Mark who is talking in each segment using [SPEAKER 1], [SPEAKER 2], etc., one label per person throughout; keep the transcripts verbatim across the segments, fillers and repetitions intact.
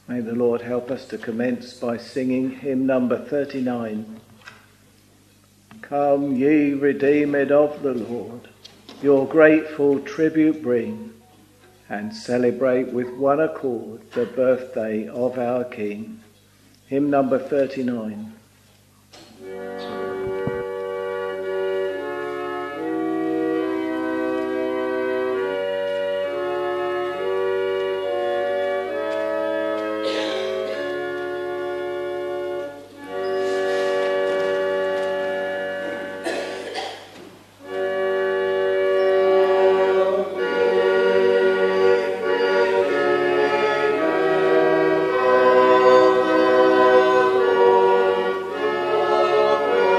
[SPEAKER 1] May the Lord help us to commence by singing hymn number thirty-nine. Come, ye redeemed of the Lord, your grateful tribute bring, and celebrate with one accord the birthday of our King. Hymn number thirty-nine.
[SPEAKER 2] Oh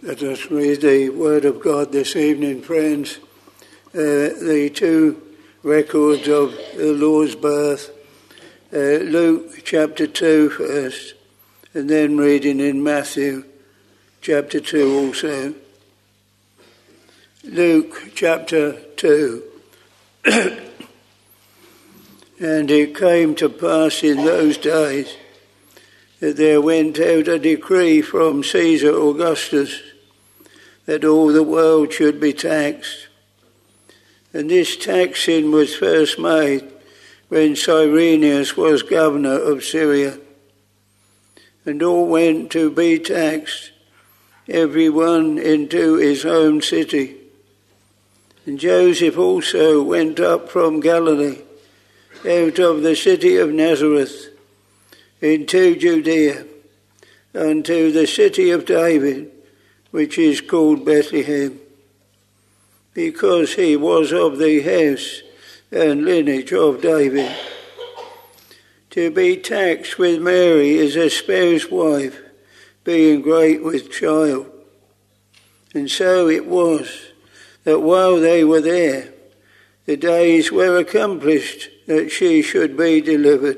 [SPEAKER 2] Let us read the Word of God this evening, friends. Uh, the two records of the Lord's birth. Uh, Luke chapter two first, and then reading in Matthew chapter two also. Luke chapter two. And it came to pass in those days that there went out a decree from Caesar Augustus that all the world should be taxed. And this taxing was first made when Cyrenius was governor of Syria. And all went to be taxed, every one into his own city. And Joseph also went up from Galilee, out of the city of Nazareth, into Judea, unto the city of David, which is called Bethlehem, because he was of the house and lineage of David, to be taxed with Mary his espoused wife, being great with child. And so it was, that while they were there, the days were accomplished that she should be delivered.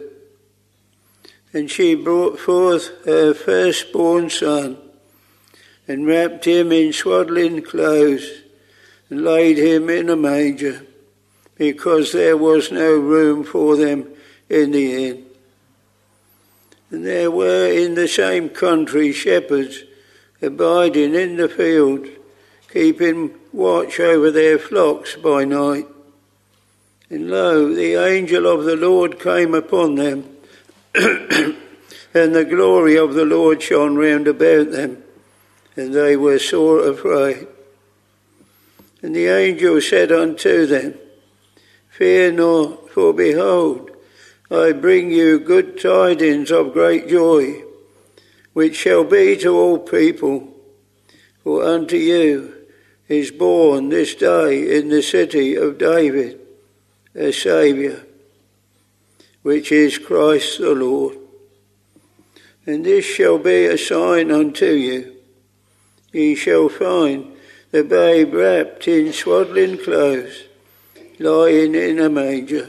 [SPEAKER 2] And she brought forth her firstborn son, and wrapped him in swaddling clothes, and laid him in a manger, because there was no room for them in the inn. And there were in the same country shepherds abiding in the field, keeping watch over their flocks by night. And lo, the angel of the Lord came upon them, and the glory of the Lord shone round about them, and they were sore afraid. And the angel said unto them, Fear not, for behold, I bring you good tidings of great joy, which shall be to all people. For unto you is born this day in the city of David a Saviour, which is Christ the Lord. And this shall be a sign unto you. Ye shall find the babe wrapped in swaddling clothes, lying in a manger.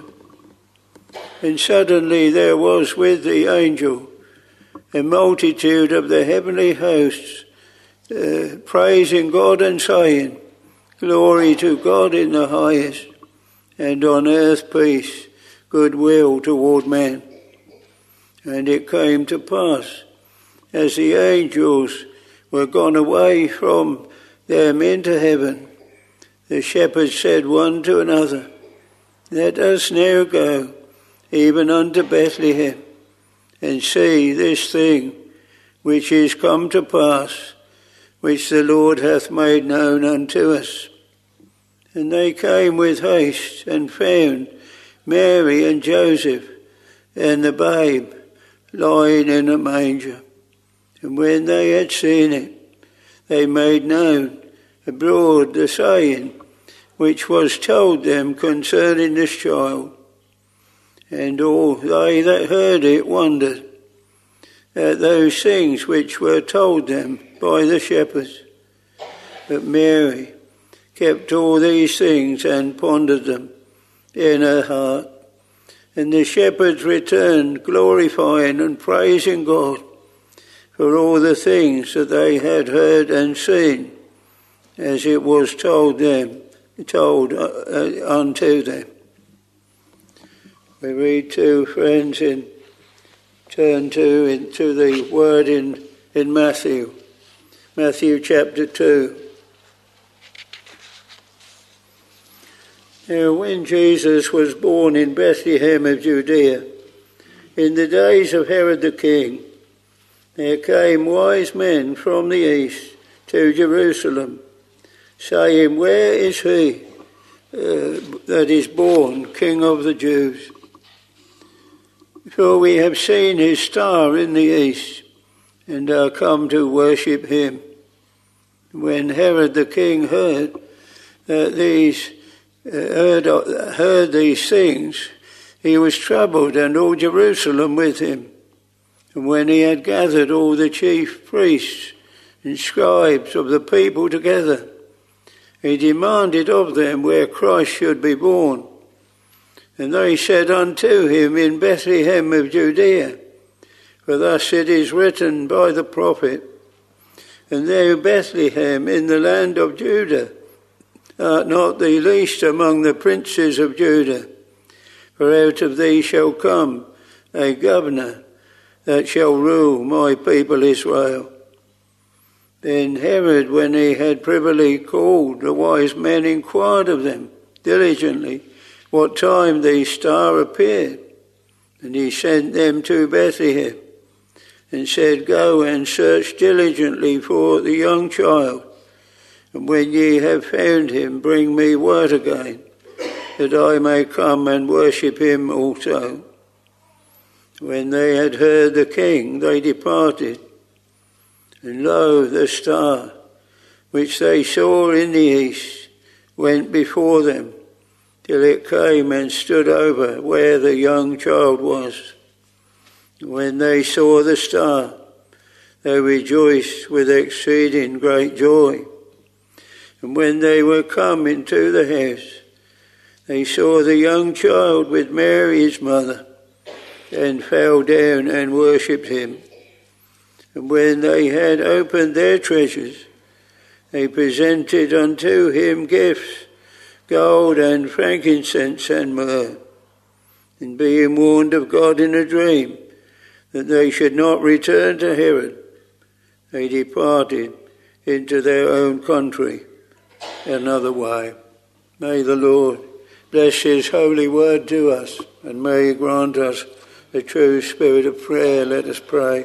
[SPEAKER 2] And suddenly there was with the angel a multitude of the heavenly hosts, uh, praising God and saying, Glory to God in the highest, and on earth peace, goodwill toward men. And it came to pass, as the angels were gone away from them into heaven, the shepherds said one to another, Let us now go even unto Bethlehem, and see this thing which is come to pass, which the Lord hath made known unto us. And they came with haste, and found Mary and Joseph, and the babe lying in a manger. And when they had seen it, they made known abroad the saying which was told them concerning this child. And all they that heard it wondered at those things which were told them by the shepherds. But Mary kept all these things and pondered them in her heart. And the shepherds returned, glorifying and praising God for all the things that they had heard and seen, as it was told them, told uh, unto them. We read to friends in turn to into the word in, in Matthew, Matthew chapter two. Now, when Jesus was born in Bethlehem of Judea, in the days of Herod the king, there came wise men from the east to Jerusalem, saying, Where is he uh, that is born King of the Jews? For we have seen his star in the east, and are come to worship him. When Herod the king heard that these uh, heard, heard these things, he was troubled, and all Jerusalem with him. And when he had gathered all the chief priests and scribes of the people together. He demanded of them where Christ should be born. And they said unto him, In Bethlehem of Judea, for thus it is written by the prophet, And thou, Bethlehem, in the land of Judah, art not the least among the princes of Judah, for out of thee shall come a governor that shall rule my people Israel. Then Herod, when he had privily called the wise men, inquired of them diligently what time the star appeared. And he sent them to Bethlehem, and said, Go and search diligently for the young child, and when ye have found him, bring me word again, that I may come and worship him also. When they had heard the king, they departed. And lo, the star, which they saw in the east, went before them, till it came and stood over where the young child was. When they saw the star, they rejoiced with exceeding great joy. And when they were come into the house, they saw the young child with Mary his mother, and fell down and worshipped him. And when they had opened their treasures, they presented unto him gifts, gold and frankincense and myrrh. And being warned of God in a dream that they should not return to Herod, they departed into their own country another way. May the Lord bless his holy word to us, and may he grant us the true spirit of prayer. Let us pray.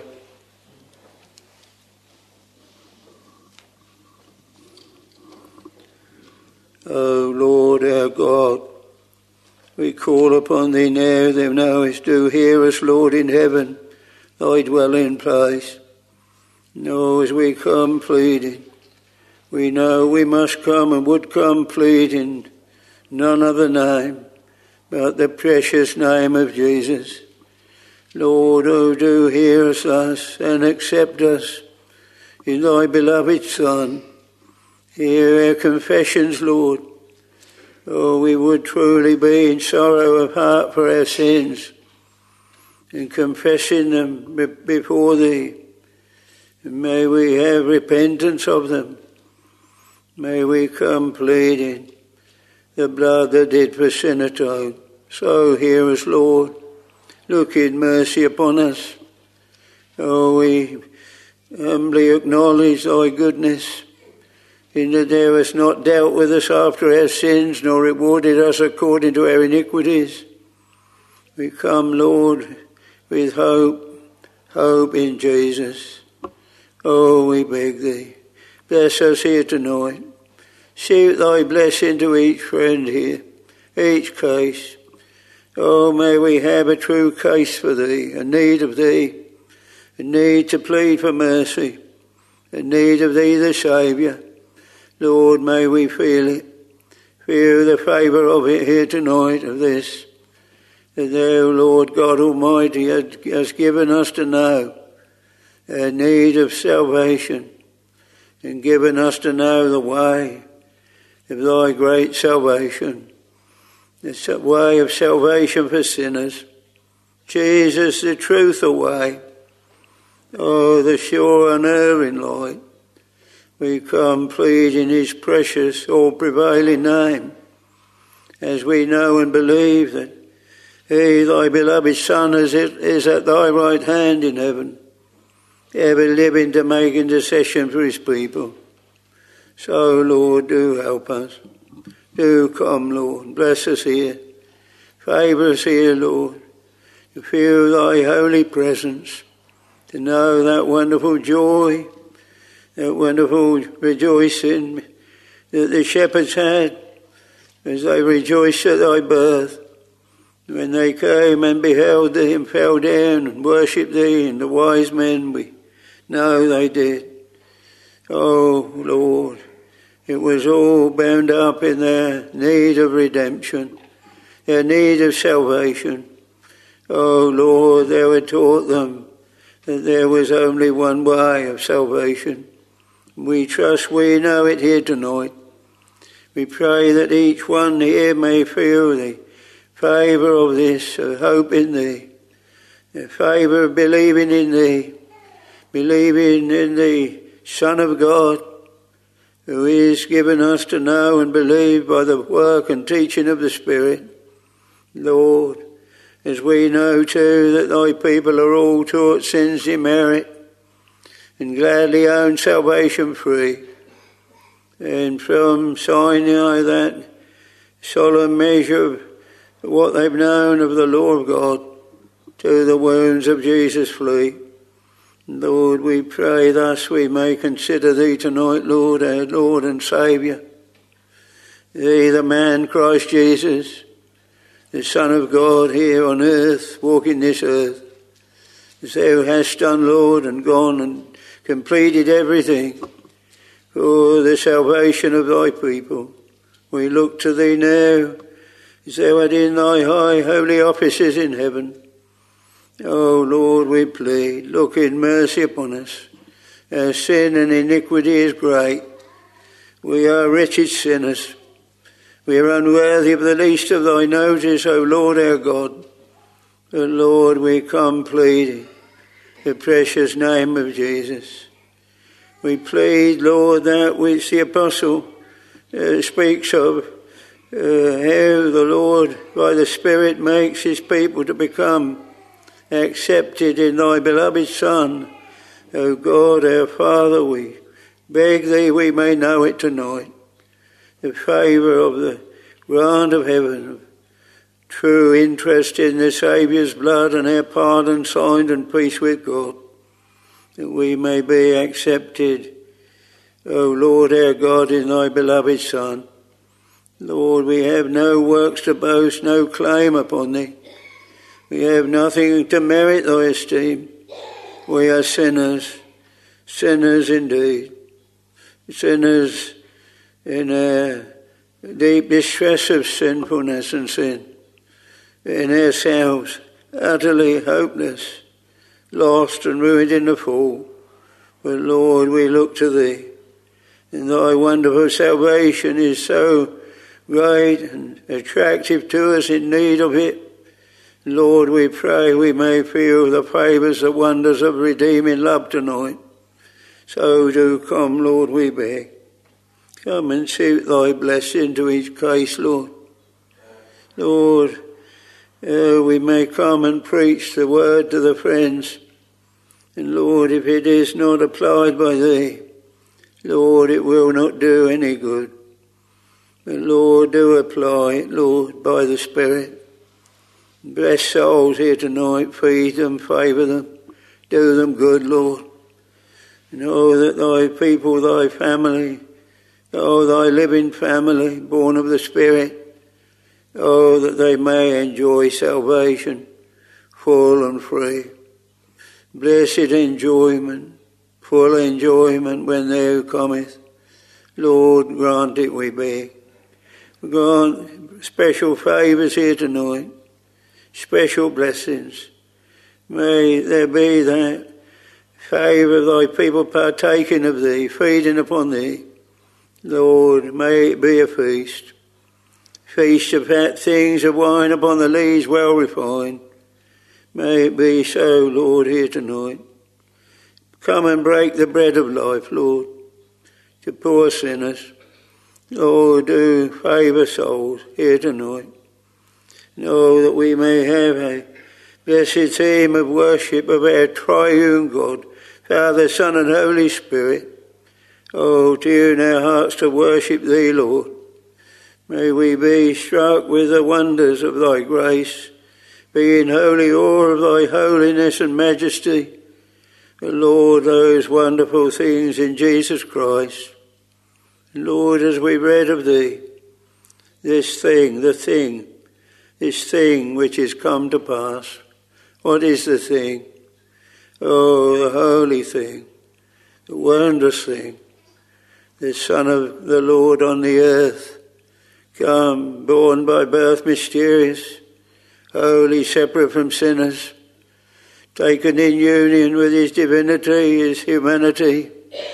[SPEAKER 2] O Lord our God, we call upon thee now, thou knowest, do hear us, Lord, in heaven, thy dwelling place. No, as we come pleading, we know we must come and would come pleading none other name but the precious name of Jesus. Lord, oh, do hear us thus and accept us in thy beloved Son. Hear our confessions, Lord. Oh, we would truly be in sorrow of heart for our sins and confessing them before thee. And may we have repentance of them. May we come pleading the blood that did for sin atone. So hear us, Lord. Look in mercy upon us. Oh, we humbly acknowledge thy goodness, in that thou hast not dealt with us after our sins, nor rewarded us according to our iniquities. We come, Lord, with hope, hope in Jesus. Oh, we beg thee, bless us here tonight. Shoot thy blessing to each friend here, each case. Oh, may we have a true case for thee, a need of thee, a need to plead for mercy, a need of thee, the Saviour. Lord, may we feel it, feel the favour of it here tonight, of this, that thou, Lord God Almighty, hast given us to know our need of salvation, and given us to know the way of thy great salvation, the way of salvation for sinners. Jesus, the truth away. Oh, the sure unerring light. We come pleading his precious, all-prevailing name, as we know and believe that he, thy beloved Son, is at thy right hand in heaven, ever living to make intercession for his people. So, Lord, do help us. Do come, Lord. Bless us here. Favour us here, Lord, to feel thy holy presence, to know that wonderful joy, that wonderful rejoicing that the shepherds had as they rejoiced at thy birth, when they came and beheld thee and fell down and worshipped thee, and the wise men, we know they did. Oh, Lord, it was all bound up in their need of redemption, their need of salvation. Oh, Lord, thou had taught them that there was only one way of salvation, We trust we know it here tonight. We pray that each one here may feel the favour of this, of hope in thee, the favour of believing in thee, believing in the Son of God, who is given us to know and believe by the work and teaching of the Spirit. Lord, as we know too that thy people are all taught sin's demerit, and gladly own salvation free, and from Sinai that solemn measure of what they've known of the law of God to the wounds of Jesus flee. Lord, we pray thus we may consider thee tonight, Lord, our Lord and Saviour. Thee, the man Christ Jesus, the Son of God here on earth, walking this earth, as thou hast done, Lord, and gone and completed everything for the salvation of thy people. We look to thee now, as thou art in thy high holy offices in heaven. O Lord, we plead, look in mercy upon us. Our sin and iniquity is great. We are wretched sinners. We are unworthy of the least of thy notice, O Lord our God. But Lord, we come pleading the precious name of Jesus. We plead, Lord, that which the Apostle uh, speaks of, uh, how the Lord, by the Spirit, makes his people to become accepted in thy beloved Son. O God, our Father, we beg thee we may know it tonight. The favour of the grant of heaven, of true interest in the Saviour's blood and our pardon signed and peace with God, that we may be accepted, O Lord our God, in thy beloved Son. Lord, we have no works to boast, no claim upon thee. We have nothing to merit thy esteem. We are sinners, sinners indeed, sinners in our deep distress of sinfulness and sin, in ourselves utterly hopeless, lost and ruined in the fall. But Lord, we look to thee, and thy wonderful salvation is so great and attractive to us in need of it. Lord, we pray we may feel the favours, the wonders of redeeming love tonight. So do come, Lord, we beg. Come and suit thy blessing to each case, Lord. Lord, uh, we may come and preach the word to the friends. And Lord, if it is not applied by thee, Lord, it will not do any good. But Lord, do apply it, Lord, by the Spirit. Bless souls here tonight, feed them, favour them, do them good, Lord. Know that thy people, thy family, oh, thy living family, born of the Spirit, oh, that they may enjoy salvation, full and free. Blessed enjoyment, full enjoyment when thou comest. Lord, grant it, we beg. Grant special favours here tonight, special blessings. May there be that favour of thy people partaking of thee, feeding upon thee. Lord, may it be a feast, feast of fat things, of wine upon the lees well refined. May it be so, Lord, here tonight. Come and break the bread of life, Lord, to poor sinners. Lord, do favour souls here tonight. Know that we may have a blessed theme of worship of our triune God, Father, Son and Holy Spirit. Oh, tune our hearts to worship thee, Lord. May we be struck with the wonders of thy grace, be in holy awe of thy holiness and majesty. Lord, those wonderful things in Jesus Christ. Lord, as we read of thee, this thing, the thing, this thing which is come to pass. What is the thing? Oh, the holy thing, the wondrous thing, the Son of the Lord on the earth, come, born by birth mysterious, holy, separate from sinners, taken in union with his divinity, his humanity,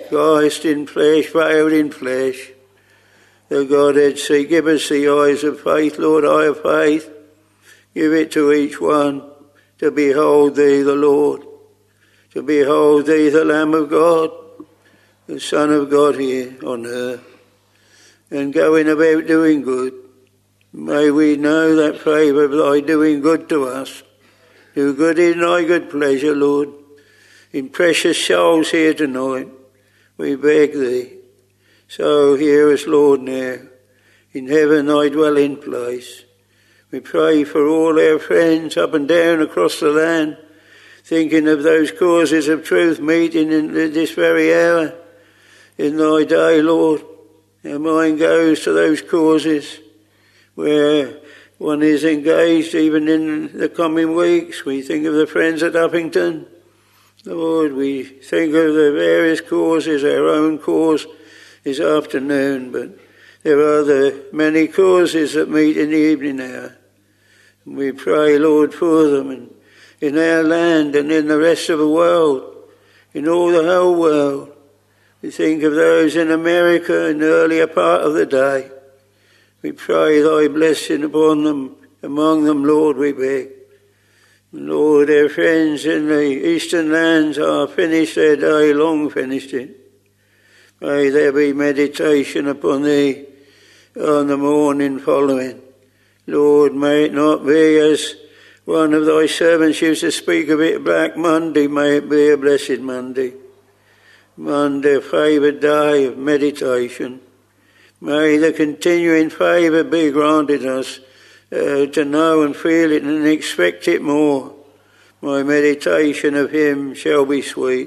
[SPEAKER 2] Christ in flesh, veiled in flesh. The Godhead see, give us the eyes of faith, Lord, eye of faith. Give it to each one to behold thee, the Lord, to behold thee, the Lamb of God, the Son of God here on earth, and going about doing good. May we know that favour of thy doing good to us. Do good in thy good pleasure, Lord, in precious souls here tonight, we beg thee. So hear us, Lord, now, in heaven thy dwelling place. We pray for all our friends up and down across the land, thinking of those causes of truth meeting in this very hour in thy day, Lord. Our mind goes to those causes where one is engaged even in the coming weeks. We think of the friends at Uppington. Lord, we think of the various causes. Our own cause is afternoon, but there are the many causes that meet in the evening hour. And we pray, Lord, for them and in our land and in the rest of the world, in all the whole world. We think of those in America in the earlier part of the day. We pray thy blessing upon them, among them, Lord, we beg. Lord, our friends in the eastern lands are finished their day, long finished it. May there be meditation upon thee on the morning following. Lord, may it not be as one of thy servants used to speak of it, Black Monday, may it be a blessed Monday. Monday, a favoured day of meditation. May the continuing favour be granted us uh, to know and feel it and expect it more. My meditation of him shall be sweet.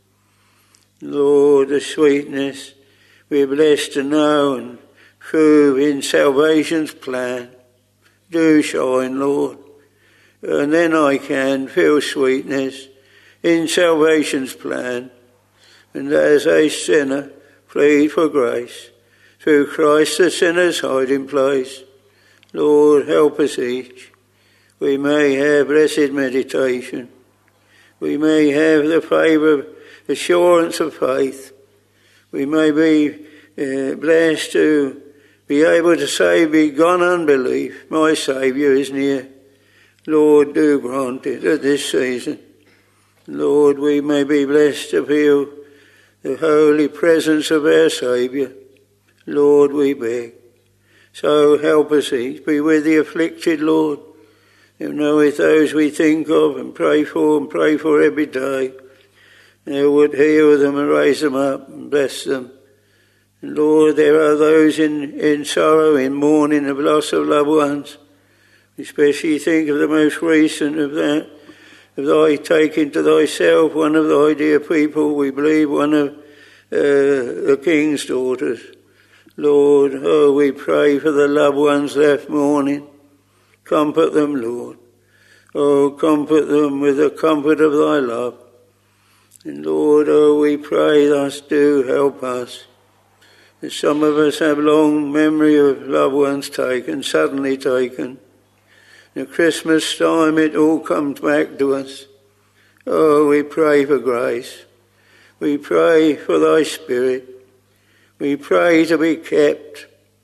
[SPEAKER 2] Lord, the sweetness we're blessed to know and prove in salvation's plan. Do shine, Lord. And then I can feel sweetness in salvation's plan. And as a sinner, plead for grace. Through Christ the sinner's hiding place. Lord, help us each. We may have blessed meditation. We may have the favour of assurance of faith. We may be uh, blessed to be able to say, begone unbelief, my Saviour is near. Lord, do grant it at this season. Lord, we may be blessed to feel the holy presence of our Saviour. Lord, we beg. So help us each. Be with the afflicted, Lord. You know, with those we think of and pray for and pray for every day. You would heal them and raise them up and bless them. And Lord, there are those in, in sorrow, in mourning of loss of loved ones. Especially think of the most recent of that, of thy taking to thyself one of thy dear people, we believe one of uh, the king's daughters. Lord, oh, we pray for the loved ones left mourning. Comfort them, Lord. Oh, comfort them with the comfort of thy love. And Lord, oh, we pray thus, do help us. As some of us have long memory of loved ones taken, suddenly taken. At Christmas time it all comes back to us. Oh, we pray for grace. We pray for thy Spirit. We pray to be kept.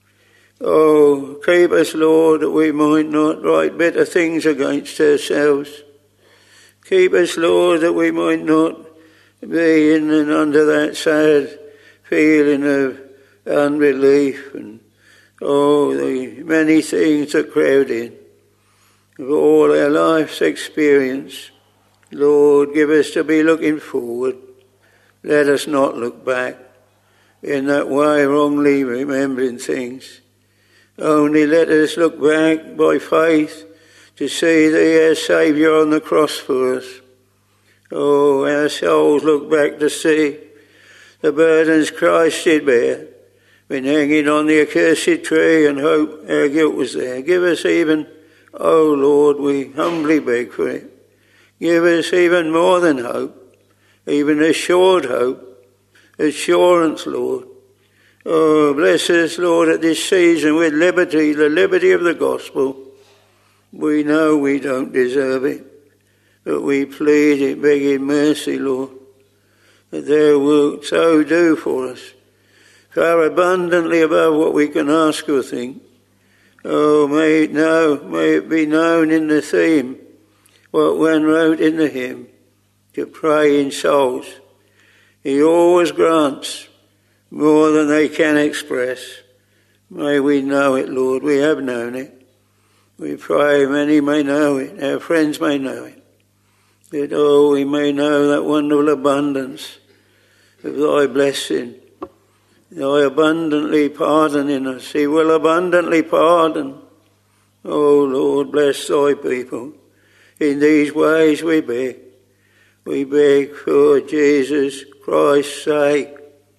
[SPEAKER 2] Oh, keep us, Lord, that we might not write bitter things against ourselves. Keep us, Lord, that we might not be in and under that sad feeling of unbelief and, oh, the many things that crowd in. Of all our life's experience, Lord, give us to be looking forward. Let us not look back in that way, wrongly remembering things. Only let us look back by faith to see thee, our Saviour, on the cross for us. Oh, our souls look back to see the burdens Christ did bear when hanging on the accursed tree, and hope our guilt was there. Give us even, oh Lord, we humbly beg for it. Give us even more than hope, even assured hope, assurance, Lord. Oh, bless us, Lord, at this season with liberty, the liberty of the gospel. We know we don't deserve it, but we plead it, begging mercy, Lord. that thou wilt so do for us, far abundantly above what we can ask or think. Oh, may it know, may it be known in the theme, what one wrote in the hymn, to pray in souls. He always grants more than they can express. May we know it, Lord. We have known it. We pray many may know it, our friends may know it. That, oh, we may know that wonderful abundance of thy blessing, thy abundantly pardoning us. He will abundantly pardon. Oh, Lord, bless thy people. In these ways we beg. We beg for Jesus Christ's sake.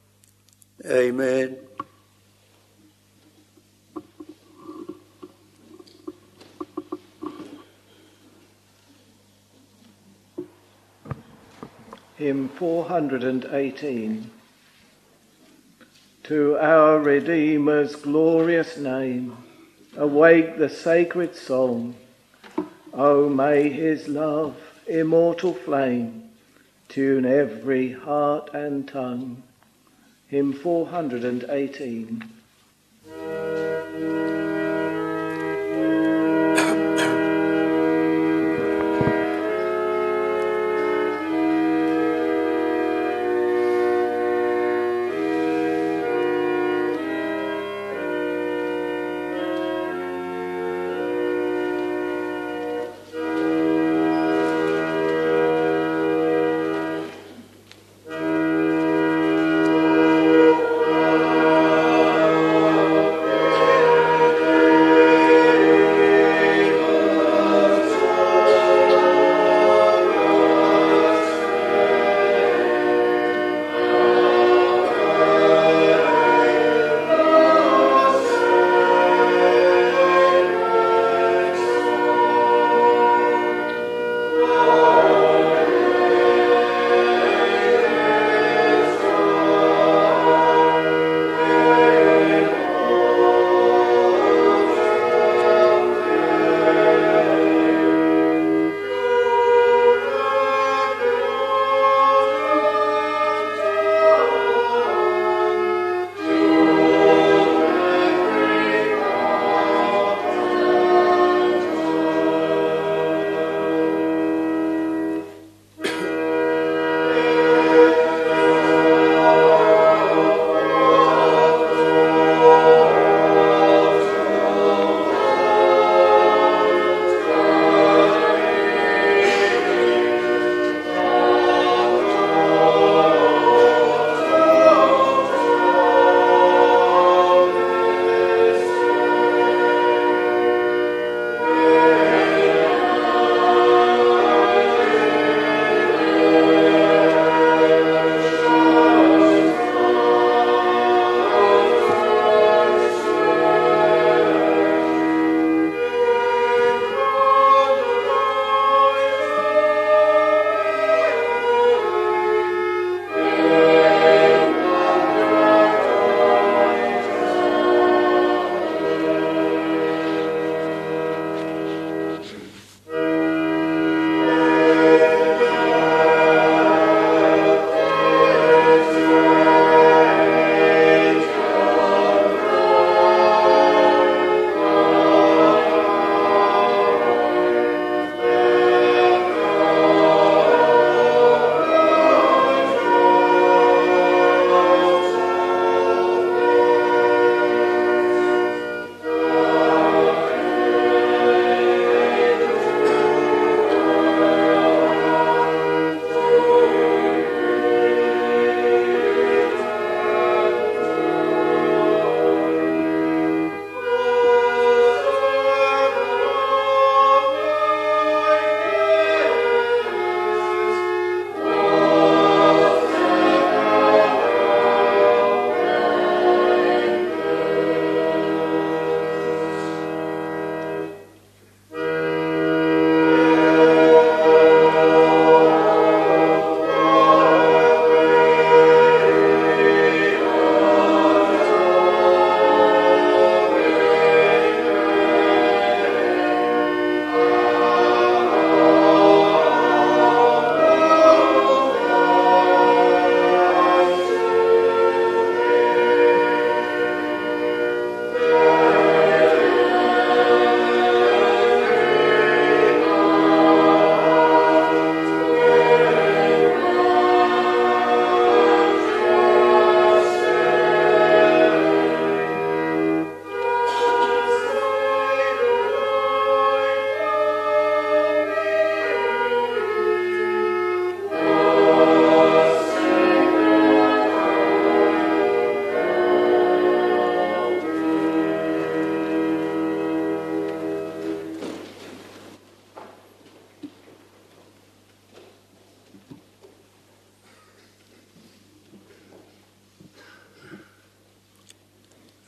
[SPEAKER 2] Amen.
[SPEAKER 1] Hymn four hundred eighteen. To our Redeemer's glorious name, awake the sacred song. Oh, may his love, immortal flame, tune every heart and tongue. Hymn four hundred eighteen.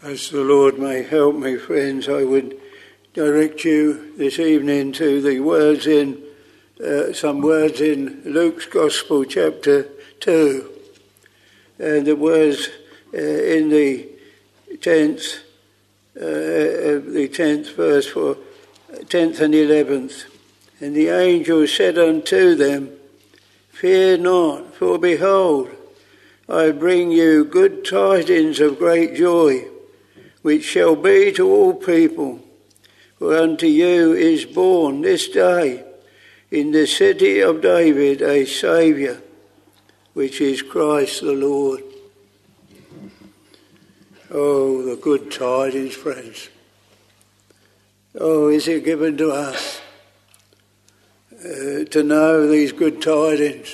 [SPEAKER 2] As the Lord may help me, friends, I would direct you this evening to the words in, uh, some words in Luke's Gospel, chapter two. And the words uh, in the tenth, uh, the tenth verse for tenth and eleventh. And the angel said unto them, Fear not, for behold, I bring you good tidings of great joy, which shall be to all people. For unto you is born this day in the city of David a Saviour, which is Christ the Lord. Oh, the good tidings, friends. Oh, is it given to us uh, to know these good tidings?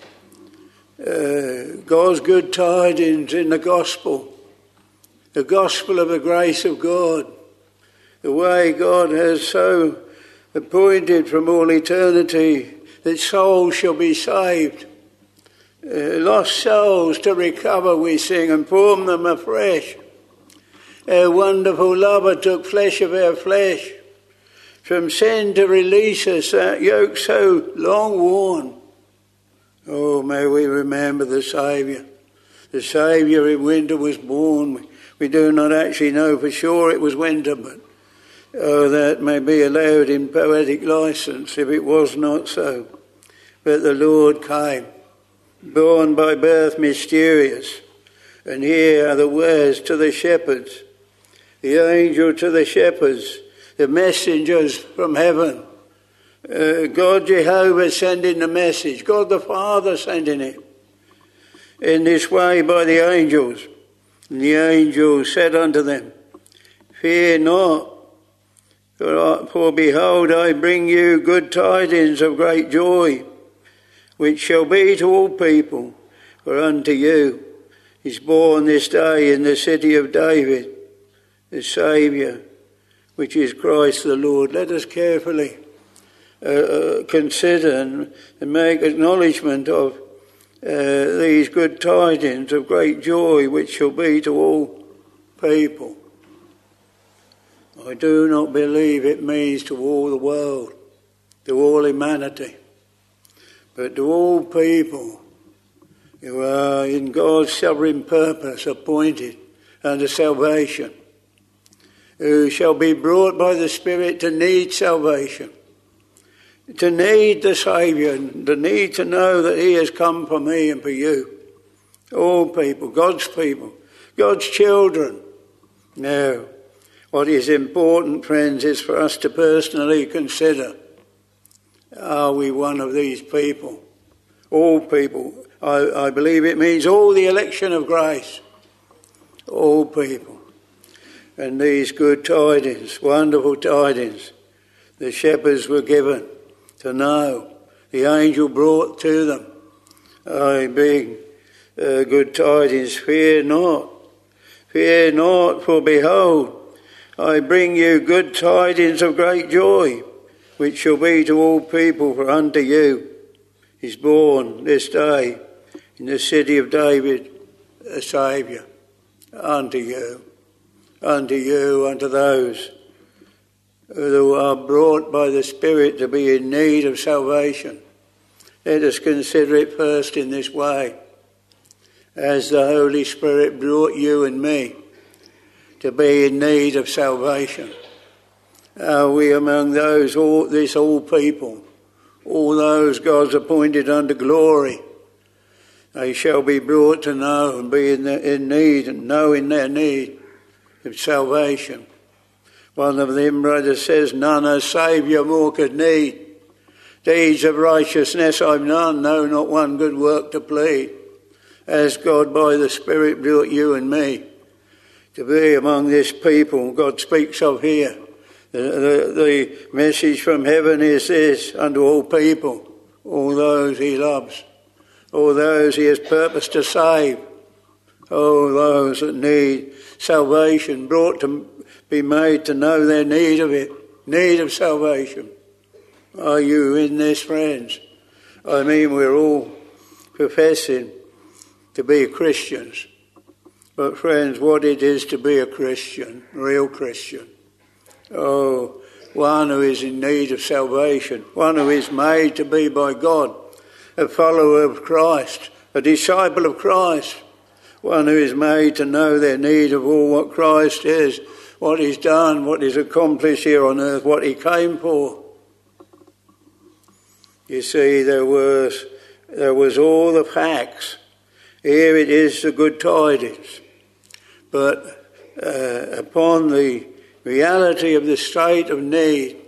[SPEAKER 2] Uh, God's good tidings in the gospel, the gospel of the grace of God, the way God has so appointed from all eternity that souls shall be saved. Uh, lost souls to recover, we sing, and form them afresh. Our wonderful lover took flesh of our flesh, from sin to release us, that yoke so long worn. Oh, may we remember the Saviour. The Saviour in winter was born. We do not actually know for sure it was winter, but oh, that may be allowed in poetic licence if it was not so. But the Lord came, born by birth mysterious. And here are the words to the shepherds, the angel to the shepherds, the messengers from heaven. Uh, God Jehovah sending the message, God the Father sending it in this way by the angels. And the angel said unto them, Fear not, for, for behold, I bring you good tidings of great joy, which shall be to all people. For unto you is born this day in the city of David the Saviour, which is Christ the Lord. Let us carefully uh, uh, consider and, and make acknowledgement of uh, these good tidings of great joy, which shall be to all people. I do not believe it means to all the world, to all humanity, but to all people who are in God's sovereign purpose appointed unto salvation, who shall be brought by the Spirit to need salvation, to need the Saviour, and to need to know that he has come for me and for you. All people, God's people, God's children. Now, what is important, friends, is for us to personally consider, are we one of these people? All people. I, I believe it means all the election of grace. All people. And these good tidings, wonderful tidings, the shepherds were given to know. The angel brought to them. I bring uh, good tidings, fear not. Fear not, for behold, I bring you good tidings of great joy, which shall be to all people. For unto you is born this day in the city of David a Saviour. Unto you, unto you, unto those who are brought by the Spirit to be in need of salvation. Let us consider it first in this way. As the Holy Spirit brought you and me to be in need of salvation, are we among those, all, this all people, all those God's appointed unto glory? They shall be brought to know and be in, the, in need and know in their need of salvation. One of them, brother, says, none a Saviour more could need. Deeds of righteousness I've none, no, not one good work to plead. As God by the Spirit brought you and me to be among this people God speaks of here. The, the, the message from heaven is this, unto all people, all those he loves, all those he has purposed to save, all those that need salvation, brought to be made to know their need of it, need of salvation. Are you in this, friends? I mean, we're all professing to be Christians. But friends, what it is to be a Christian, real Christian. Oh, one who is in need of salvation, one who is made to be by God, a follower of Christ, a disciple of Christ, one who is made to know their need of all what Christ is, what he's done, what he's accomplished here on earth, what he came for. You see, there was, there was all the facts. Here it is, the good tidings. But uh, upon the reality of the state of need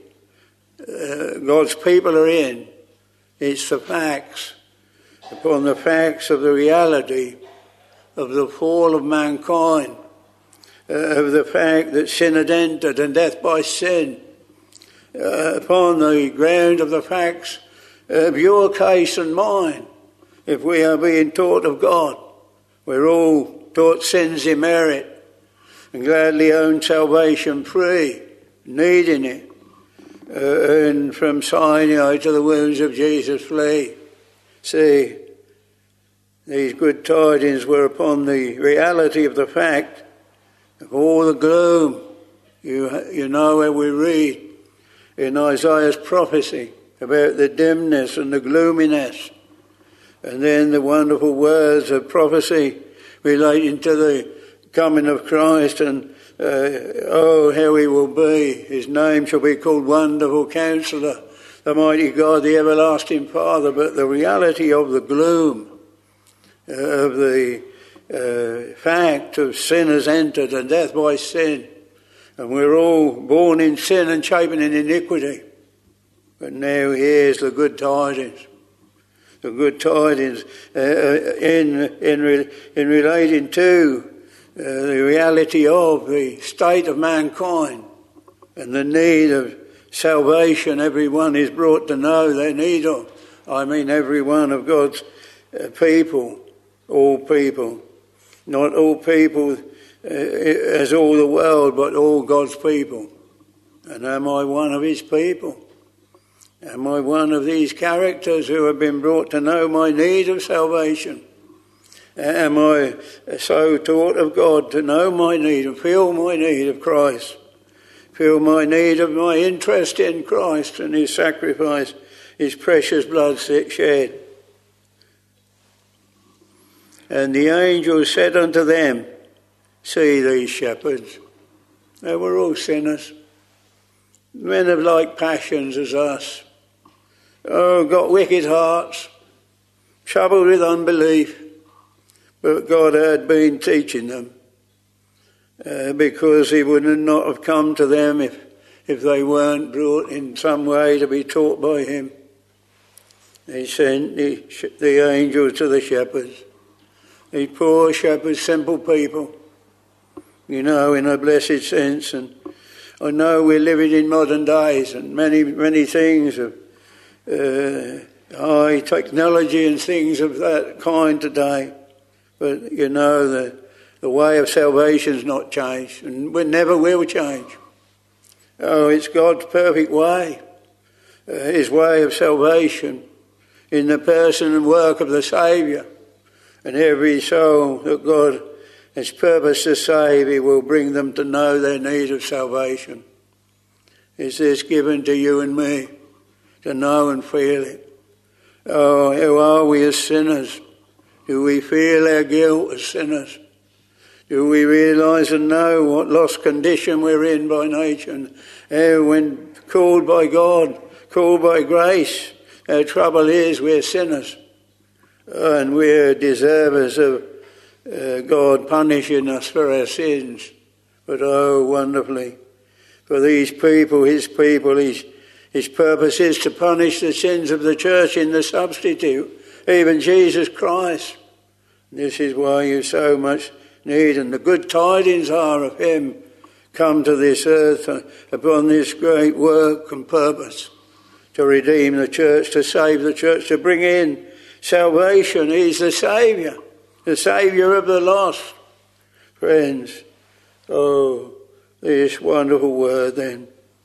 [SPEAKER 2] uh, God's people are in, it's the facts. Upon the facts of the reality of the fall of mankind, uh, of the fact that sin had entered and death by sin, uh, upon the ground of the facts of your case and mine, if we are being taught of God, we're all taught sin's demerit and gladly own salvation free, needing it, uh, and from Sinai to the wounds of Jesus flee. See, these good tidings were upon the reality of the fact of all the gloom. You, you know where we read in Isaiah's prophecy about the dimness and the gloominess, and then the wonderful words of prophecy relating to the coming of Christ, and uh, oh, how he will be. His name shall be called Wonderful Counselor, the Mighty God, the Everlasting Father. But the reality of the gloom, uh, of the uh, fact of sin has entered and death by sin, and we're all born in sin and shapen in iniquity. But now here's the good tidings. The good tidings uh, in in re, in relating to uh, the reality of the state of mankind and the need of salvation. Everyone is brought to know their need of. I mean, every one of God's uh, people, all people, not all people uh, as all the world, but all God's people. And am I one of His people? Am I one of these characters who have been brought to know my need of salvation? Am I so taught of God to know my need and feel my need of Christ? Feel my need of my interest in Christ and His sacrifice, His precious blood shed. And the angel said unto them, see these shepherds. They were all sinners, men of like passions as us. Oh, got wicked hearts, troubled with unbelief. But God had been teaching them uh, because He would not have come to them if, if they weren't brought in some way to be taught by Him. He sent the, the angels to the shepherds. These poor shepherds, simple people, you know, in a blessed sense. And I know we're living in modern days and many, many things of uh, high technology and things of that kind today. But, you know, the, the way of salvation's not changed and we never will change. Oh, it's God's perfect way, uh, His way of salvation in the person and work of the Saviour. And every soul that God has purposed to save, He will bring them to know their need of salvation. Is this given to you and me to know and feel it? Oh, how are we as sinners? Do we feel our guilt as sinners? Do we realise and know what lost condition we're in by nature? And how when called by God, called by grace, our trouble is we're sinners. And we're deservers of uh, God punishing us for our sins. But oh, wonderfully, for these people, His people, His, His purpose is to punish the sins of the church in the substitute, even Jesus Christ. This is why you so much need, and the good tidings are of Him come to this earth upon this great work and purpose to redeem the church, to save the church, to bring in salvation. He's the Saviour, the Saviour of the lost. Friends, oh, this wonderful word then.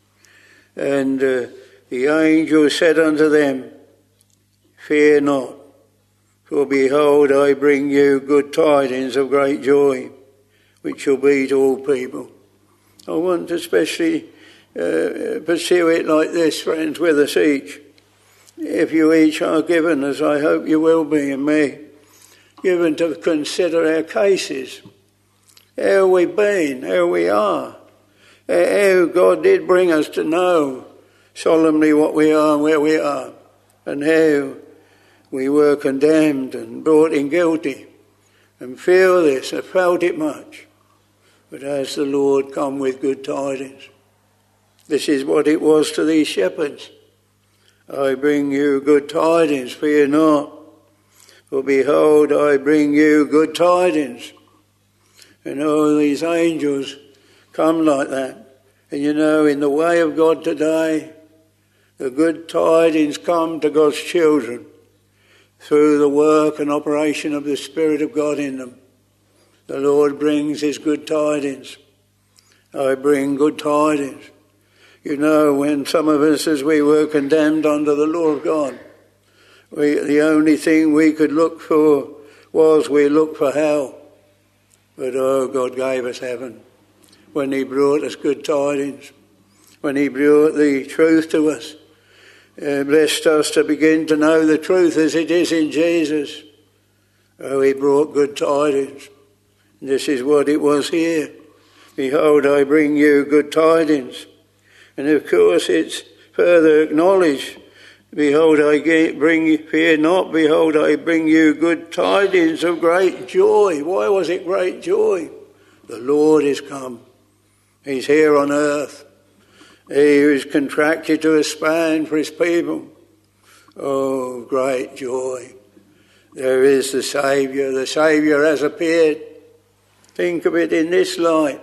[SPEAKER 2] And uh, the angel said unto them, fear not, for behold, I bring you good tidings of great joy, which shall be to all people. I want to especially uh, pursue it like this, friends, with us each. If you each are given, as I hope you will be, and me, given to consider our cases, how we've been, how we are, how God did bring us to know solemnly what we are and where we are, and how we were condemned and brought in guilty, and feel this, and felt it much. But as the Lord come with good tidings, this is what it was to these shepherds. I bring you good tidings, fear not. For behold, I bring you good tidings. And all these angels come like that. And you know, in the way of God today, the good tidings come to God's children through the work and operation of the Spirit of God in them. The Lord brings his good tidings. I bring good tidings. You know, when some of us, as we were condemned under the law of God, we, the only thing we could look for was we looked for hell. But oh, God gave us heaven when he brought us good tidings, when he brought the truth to us, uh, blessed us to begin to know the truth as it is in Jesus. Oh, he brought good tidings. And this is what it was here. Behold, I bring you good tidings. And of course it's further acknowledged. Behold, I bring you, fear not, behold, I bring you good tidings of great joy. Why was it great joy? The Lord is come. He's here on earth. He is contracted to a span for his people. Oh, great joy. There is the Saviour. The Saviour has appeared. Think of it in this light.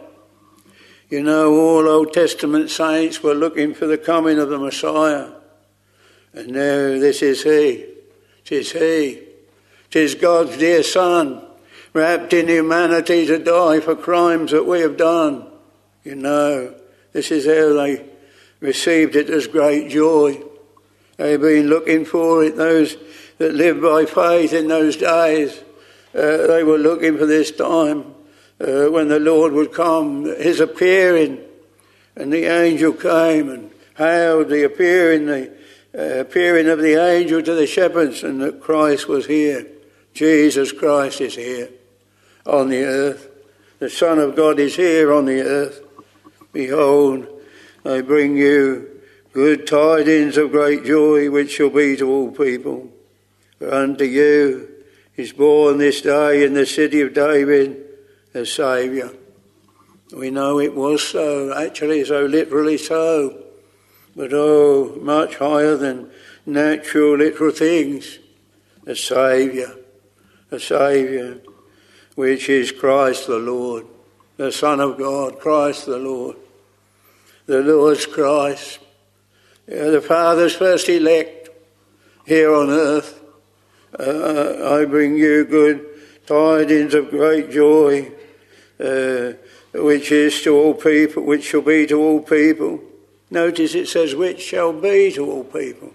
[SPEAKER 2] You know, all Old Testament saints were looking for the coming of the Messiah. And now this is he. 'Tis he. 'Tis God's dear Son, wrapped in humanity to die for crimes that we have done. You know, this is how they received it as great joy. They've been looking for it, those that lived by faith in those days. Uh, they were looking for this time uh, when the Lord would come, his appearing. And the angel came and hailed the appearing, the uh, appearing of the angel to the shepherds, and that Christ was here. Jesus Christ is here on the earth. The Son of God is here on the earth. Behold, I bring you good tidings of great joy, which shall be to all people. For unto you is born this day in the city of David a Saviour. We know it was so, actually so literally so. But oh, much higher than natural literal things. A Saviour, a Saviour, which is Christ the Lord, the Son of God, Christ the Lord. The Lord's Christ, the Father's first elect here on earth. Uh, I bring you good tidings of great joy, uh, which is to all people, which shall be to all people. Notice it says, which shall be to all people.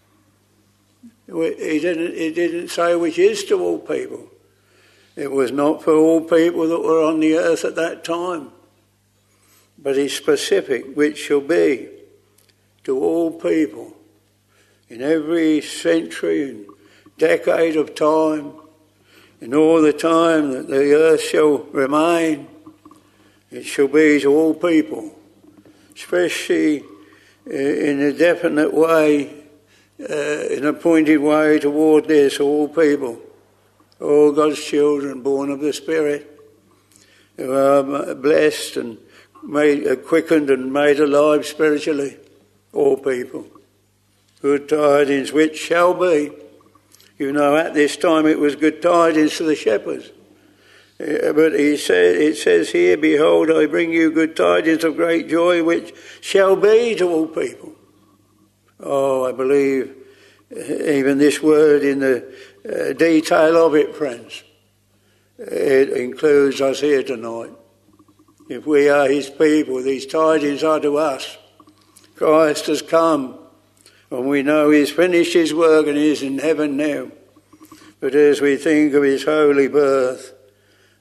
[SPEAKER 2] He didn't, it didn't say which is to all people. It was not for all people that were on the earth at that time. But he's specific, which shall be to all people. In every century and decade of time, in all the time that the earth shall remain, it shall be to all people. Especially in a definite way, uh, in a pointed way toward this, all people, all God's children born of the Spirit, who are blessed and made uh, quickened and made alive spiritually, all people. Good tidings which shall be. You know, at this time it was good tidings to the shepherds. Uh, but he said, it says here, behold, I bring you good tidings of great joy, which shall be to all people. Oh, I believe even this word in the uh, detail of it, friends, it includes us here tonight. If we are his people, these tidings are to us. Christ has come, and we know he's finished his work and he's in heaven now. But as we think of his holy birth,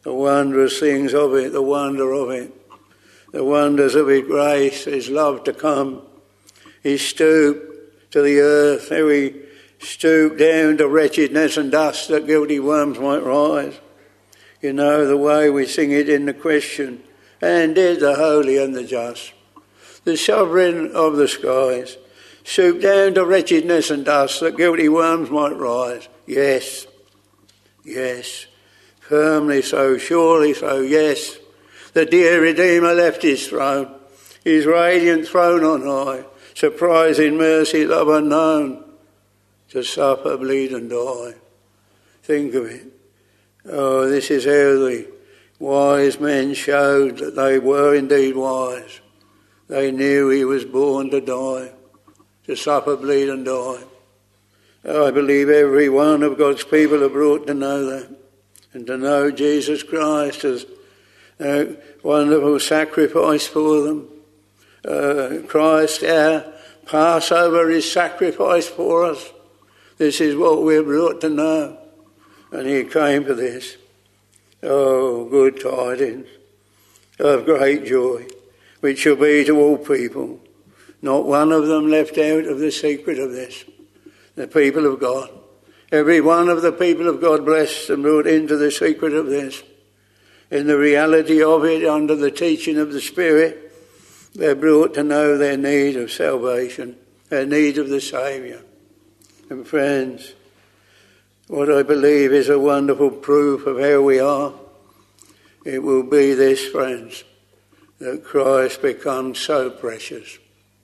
[SPEAKER 2] the wondrous things of it, the wonder of it, the wonders of his grace, his love to come. He stooped to the earth, how he stooped down to wretchedness and dust that guilty worms might rise. You know the way we sing it in the Christian, and did the holy and the just, the sovereign of the skies, stooped down to wretchedness and dust that guilty worms might rise. Yes, yes, firmly so, surely so, yes. The dear Redeemer left his throne, his radiant throne on high, surprising mercy, love unknown, to suffer, bleed and die. Think of it. Oh, this is how the wise men showed that they were indeed wise. They knew he was born to die, to suffer, bleed and die. I believe every one of God's people are brought to know that, and to know Jesus Christ as a wonderful sacrifice for them. Uh, Christ, our Passover, is sacrifice for us. This is what we're brought to know. And he came for this. Oh, good tidings of great joy, which shall be to all people. Not one of them left out of the secret of this. The people of God. Every one of the people of God blessed and brought into the secret of this. In the reality of it, under the teaching of the Spirit, they're brought to know their need of salvation, their need of the Saviour. And friends, what I believe is a wonderful proof of how we are. It will be this, friends, that Christ becomes so precious.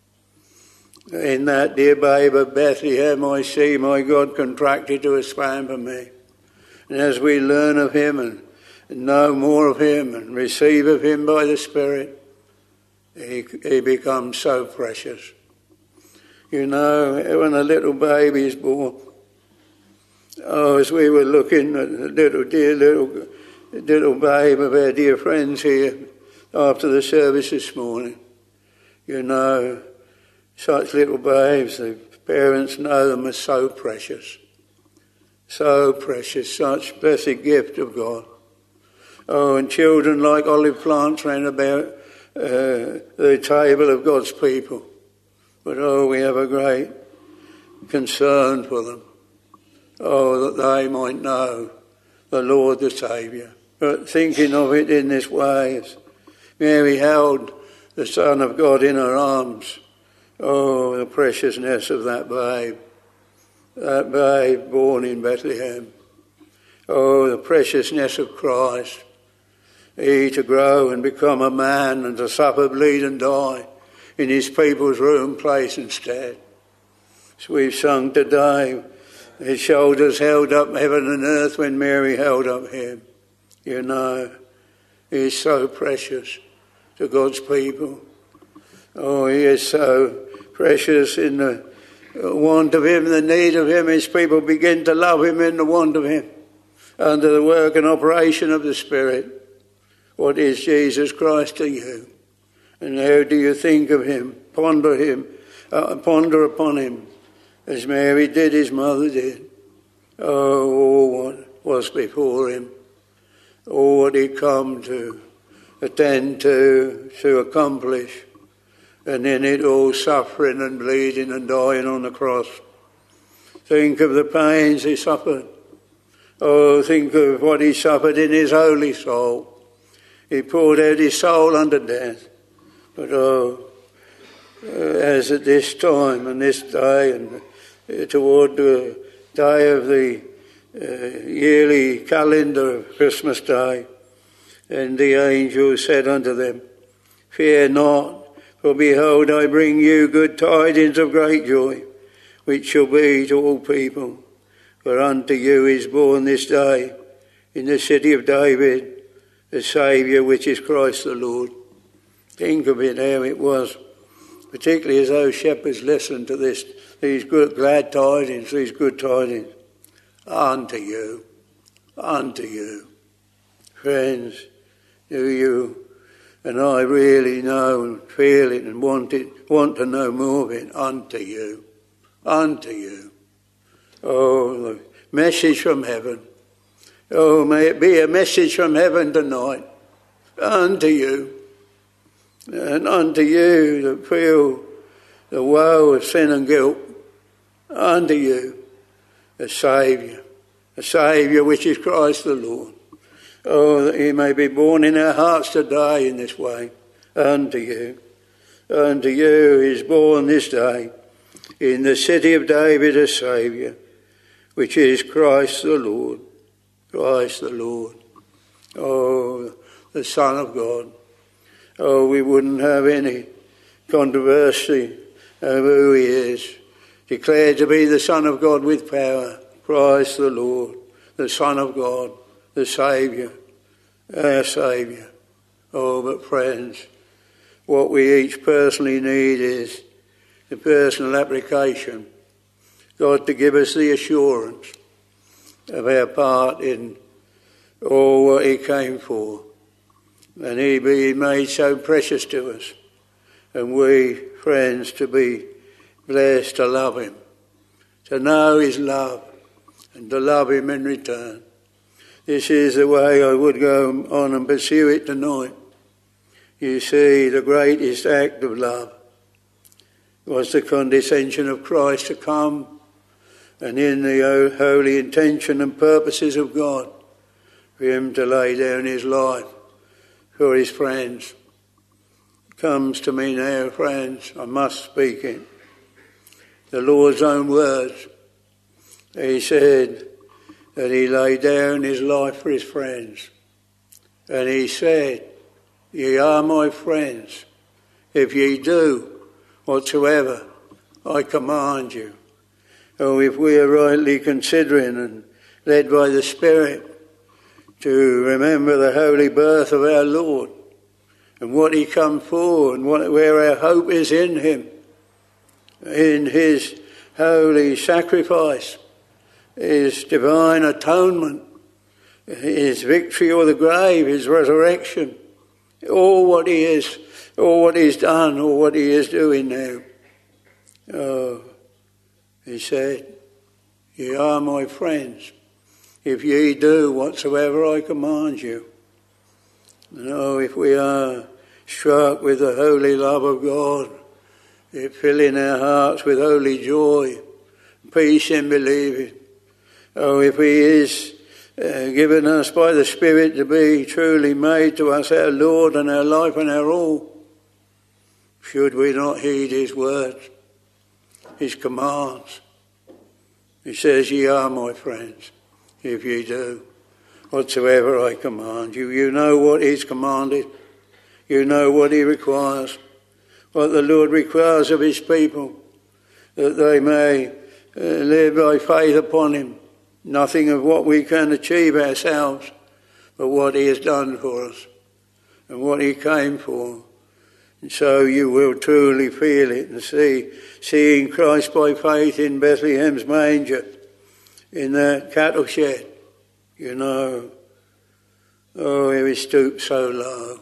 [SPEAKER 2] In that dear babe of Bethlehem, I see my God contracted to a span for me. And as we learn of him and know more of him and receive of him by the Spirit, he, he becomes so precious. You know, when a little baby is born, oh, as we were looking at the little, dear little, little babe of our dear friends here after the service this morning, you know, such little babes, the parents know them as so precious. So precious, such blessed gift of God. Oh, and children like olive plants round about uh, the table of God's people. But oh, we have a great concern for them. Oh, that they might know the Lord the Saviour. But thinking of it in this way, as Mary held the Son of God in her arms, oh, the preciousness of that babe, that babe born in Bethlehem. Oh, the preciousness of Christ. He to grow and become a man and to suffer, bleed and die in his people's room, place and stead. As we've sung today, his shoulders held up heaven and earth when Mary held up him. You know, he's so precious to God's people. Oh, he is so precious in the want of him, the need of him. His people begin to love him in the want of him, under the work and operation of the Spirit. What is Jesus Christ to you? And how do you think of him? Ponder him, uh, ponder upon him, as Mary did, his mother did. Oh, all what was before him, all what he'd come to attend to, to accomplish. And in it all suffering and bleeding and dying on the cross. Think of the pains he suffered. Oh, think of what he suffered in his holy soul. He poured out his soul unto death. But oh, as at this time and this day and toward the day of the uh, yearly calendar of Christmas Day, and the angel said unto them, Fear not, for behold, I bring you good tidings of great joy, which shall be to all people. For unto you is born this day in the city of David the Saviour, which is Christ the Lord. Think of it, how it was, particularly as those shepherds listened to this, these good glad tidings, these good tidings. Unto you, unto you. Friends, do you and I really know and feel it and want it, want to know more of it? Unto you, unto you. Oh, the message from heaven. Oh, may it be a message from heaven tonight unto you, and unto you that feel the woe of sin and guilt, unto you, a Saviour, a Saviour which is Christ the Lord. Oh, that he may be born in our hearts today in this way, unto you. Unto you is born this day in the city of David a Saviour, which is Christ the Lord. Christ the Lord. Oh, the Son of God. Oh, we wouldn't have any controversy over who he is. Declared to be the Son of God with power. Christ the Lord, the Son of God, the Saviour, our Saviour. Oh, but friends, what we each personally need is the personal application. God to give us the assurance of our part in all what he came for. And he be made so precious to us. And we, friends, to be blessed to love him, to know his love, and to love him in return. This is the way I would go on and pursue it tonight. You see, the greatest act of love was the condescension of Christ to come, and in the holy intention and purposes of God, for him to lay down his life for his friends. It comes to me now, friends, I must speak it. The Lord's own words. He said that he laid down his life for his friends. And he said, ye are my friends, if ye do whatsoever I command you. Oh, if we are rightly considering and led by the Spirit to remember the holy birth of our Lord and what he come for and what, where our hope is in him, in his holy sacrifice, his divine atonement, his victory over the grave, his resurrection, all what he is, all what he's done, all what he is doing now. Oh, he said, ye are my friends, if ye do whatsoever I command you. And oh, if we are struck with the holy love of God, it filling our hearts with holy joy, peace in believing. Oh, if he is uh, given us by the Spirit to be truly made to us our Lord and our life and our all, should we not heed his words, his commands? He says, ye are my friends, if ye do whatsoever I command you. You know what he's commanded. You know what he requires, what the Lord requires of his people, that they may uh, live by faith upon him. Nothing of what we can achieve ourselves, but what he has done for us and what he came for. And so you will truly feel it and see, seeing Christ by faith in Bethlehem's manger, in that cattle shed, you know. Oh, he stooped so low.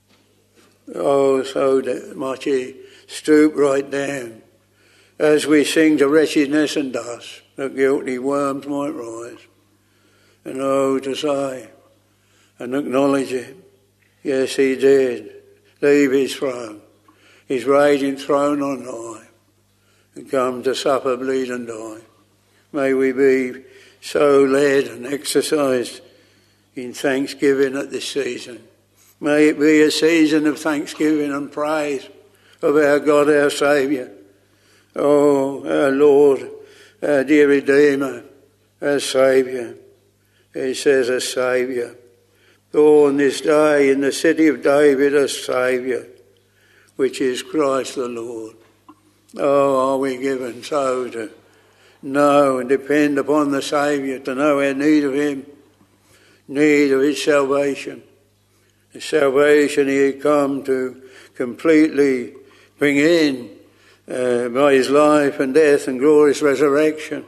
[SPEAKER 2] Oh, so much he stooped right down. As we sing to wretchedness and dust, that guilty worms might rise. And oh, to say and acknowledge it. Yes, he did leave his throne, his raging throne on high, and come to suffer, bleed and die. May we be so led and exercised in thanksgiving at this season. May it be a season of thanksgiving and praise of our God, our Saviour. Oh, our Lord, our dear Redeemer, our Saviour. He says a Saviour. Born this day in the city of David, a Saviour, which is Christ the Lord. Oh, are we given so to know and depend upon the Saviour, to know our need of him, need of his salvation. The salvation he had come to completely bring in uh, by his life and death and glorious resurrection.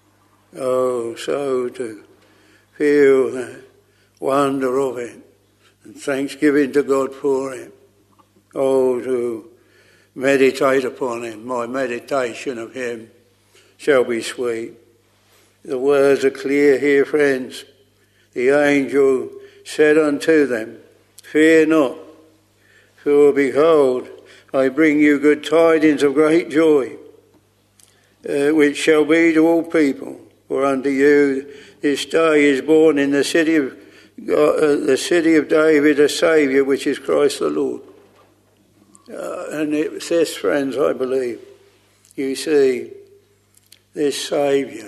[SPEAKER 2] Oh, so to feel the wonder of it and thanksgiving to God for it. Oh, to meditate upon him. My meditation of him shall be sweet. The words are clear here, friends. The angel said unto them, Fear not, for behold, I bring you good tidings of great joy, uh, which shall be to all people. For unto you this day is born in the city of God, uh, the city of David a Saviour, which is Christ the Lord. Uh, and it's this, friends, I believe. You see, this Saviour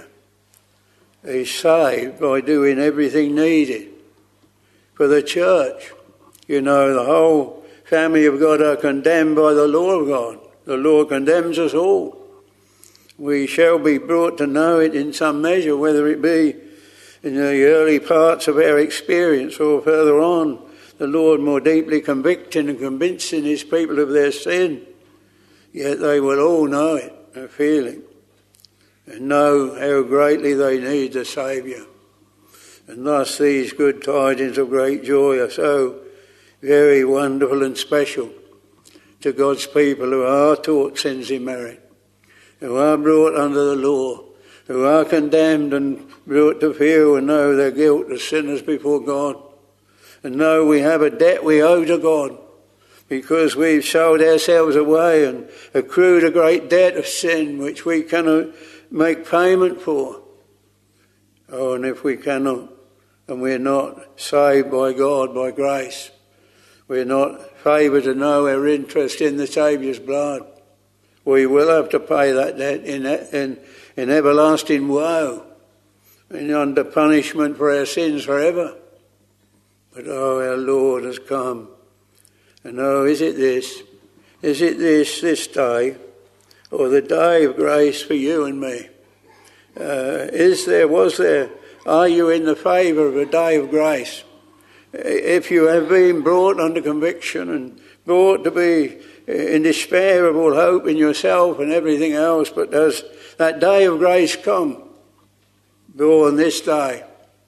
[SPEAKER 2] is saved by doing everything needed for the church. You know, the whole family of God are condemned by the law of God. The law condemns us all. We shall be brought to know it in some measure, whether it be in the early parts of our experience or further on, the Lord more deeply convicting and convincing his people of their sin. Yet they will all know it and feel it and know how greatly they need the Saviour. And thus these good tidings of great joy are so very wonderful and special to God's people who are taught sin's demerit, who are brought under the law, who are condemned and brought to feel and know their guilt as sinners before God, and know we have a debt we owe to God because we've sold ourselves away and accrued a great debt of sin which we cannot make payment for. Oh, and if we cannot, and we're not saved by God, by grace, we're not favoured to know our interest in the Saviour's blood, we will have to pay that debt in, in, in everlasting woe and under punishment for our sins forever. But oh, our Lord has come. And oh, is it this? Is it this, this day, or the day of grace for you and me? Uh, is there, was there, are you in the favour of a day of grace? If you have been brought under conviction and brought to be in despair of all hope in yourself and everything else, but does that day of grace come? Born this day.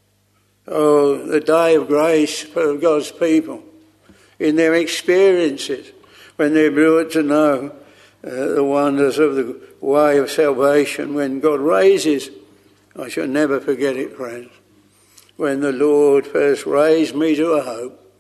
[SPEAKER 2] Oh, the day of grace for God's people in their experiences when they're brought to know uh, the wonders of the way of salvation. When God raises, I shall never forget it, friends, when the Lord first raised me to a hope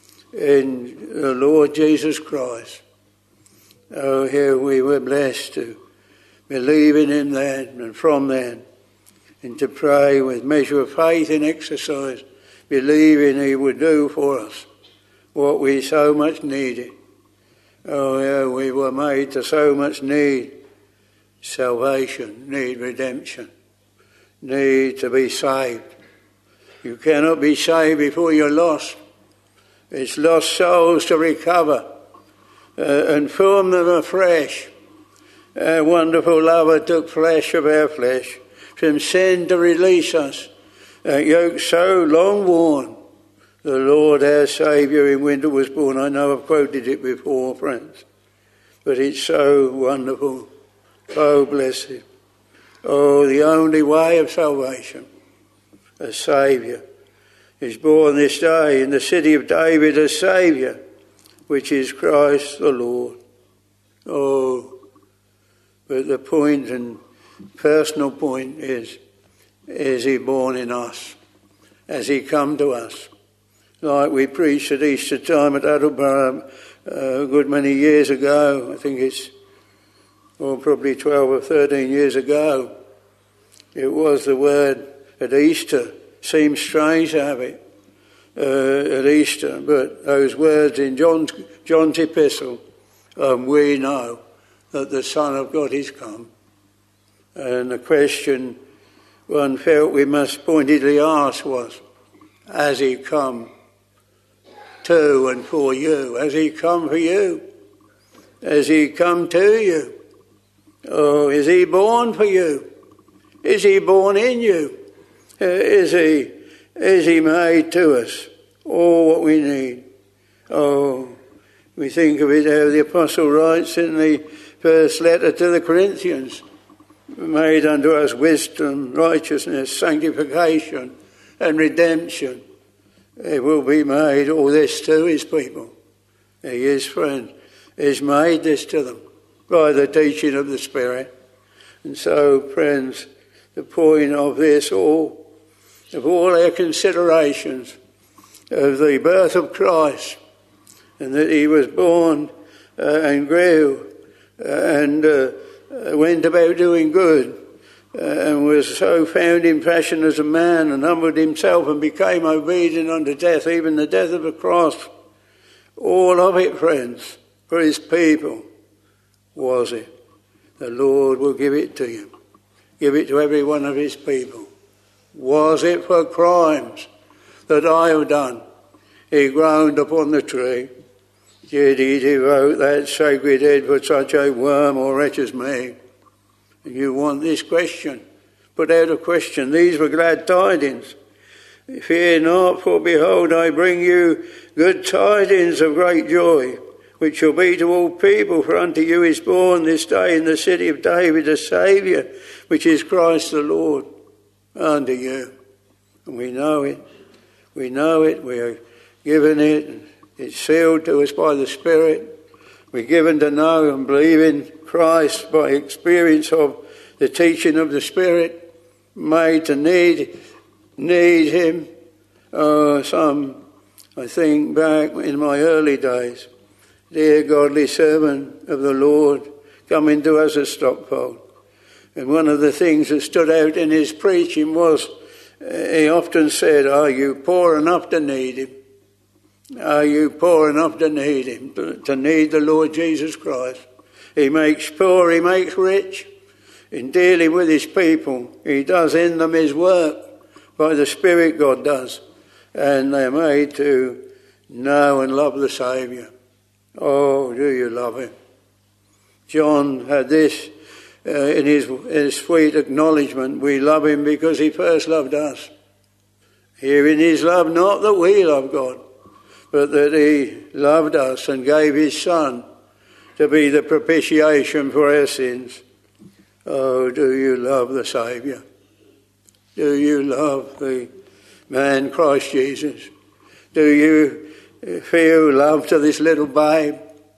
[SPEAKER 2] in the Lord Jesus Christ. Oh, here we were blessed to believe in him then, and from then, and to pray with measure of faith and exercise, believing he would do for us what we so much needed. Oh, yeah, we were made to so much need salvation, need redemption, need to be saved. You cannot be saved before you're lost. It's lost souls to recover uh, and form them afresh. Our wonderful lover took flesh of our flesh from sin to release us. A yoke so long worn, the Lord our Saviour in winter was born. I know I've quoted it before, friends, but it's so wonderful, so blessed. Oh, the only way of salvation, a Saviour, is born this day in the city of David, a Saviour, which is Christ the Lord. Oh, but the point and personal point is, is he born in us? Has he come to us? Like we preached at Easter time at Attleborough uh, a good many years ago. I think it's well, probably twelve or thirteen years ago. It was the word at Easter. Seems strange to have it uh, at Easter, but those words in John's, John's epistle, um, we know that the Son of God is come. And the question one felt we must pointedly ask was, has he come to and for you? Has he come for you? Has he come to you? Oh, is he born for you? Is he born in you? Uh, is he is he made to us all what we need? Oh, we think of it how the Apostle writes in the first letter to the Corinthians, made unto us wisdom, righteousness, sanctification and redemption. It will be made all this to his people. He is, friend, he's made this to them by the teaching of the Spirit. And so, friends, the point of this all of all our considerations of the birth of Christ, and that he was born uh, and grew uh, and uh, went about doing good, uh, and was so found in fashion as a man, and humbled himself and became obedient unto death, even the death of the cross. All of it, friends, for his people was it. The Lord will give it to you. Give it to every one of his people. Was it for crimes that I have done? He groaned upon the tree. Did he devote that sacred head for such a worm or wretch as me? And you want this question put out of question. These were glad tidings. Fear not, for behold, I bring you good tidings of great joy, which shall be to all people. For unto you is born this day in the city of David a Saviour, which is Christ the Lord. Unto you. And we know it. We know it. We are given it. It's sealed to us by the Spirit. We're given to know and believe in Christ by experience of the teaching of the Spirit, made to need need him. Oh, some, I think back in my early days, dear godly servant of the Lord coming to us at Stockport. And one of the things that stood out in his preaching was, uh, he often said, are you poor enough to need him? Are you poor enough to need him, to, to need the Lord Jesus Christ? He makes poor, he makes rich. In dealing with his people, he does in them his work by the Spirit, God does. And they're made to know and love the Saviour. Oh, do you love him? John had this uh, in his, his sweet acknowledgement. We love him because he first loved us. Here in his love, not that we love God, but that he loved us and gave his Son to be the propitiation for our sins. Oh, do you love the Saviour? Do you love the man Christ Jesus? Do you feel love to this little babe?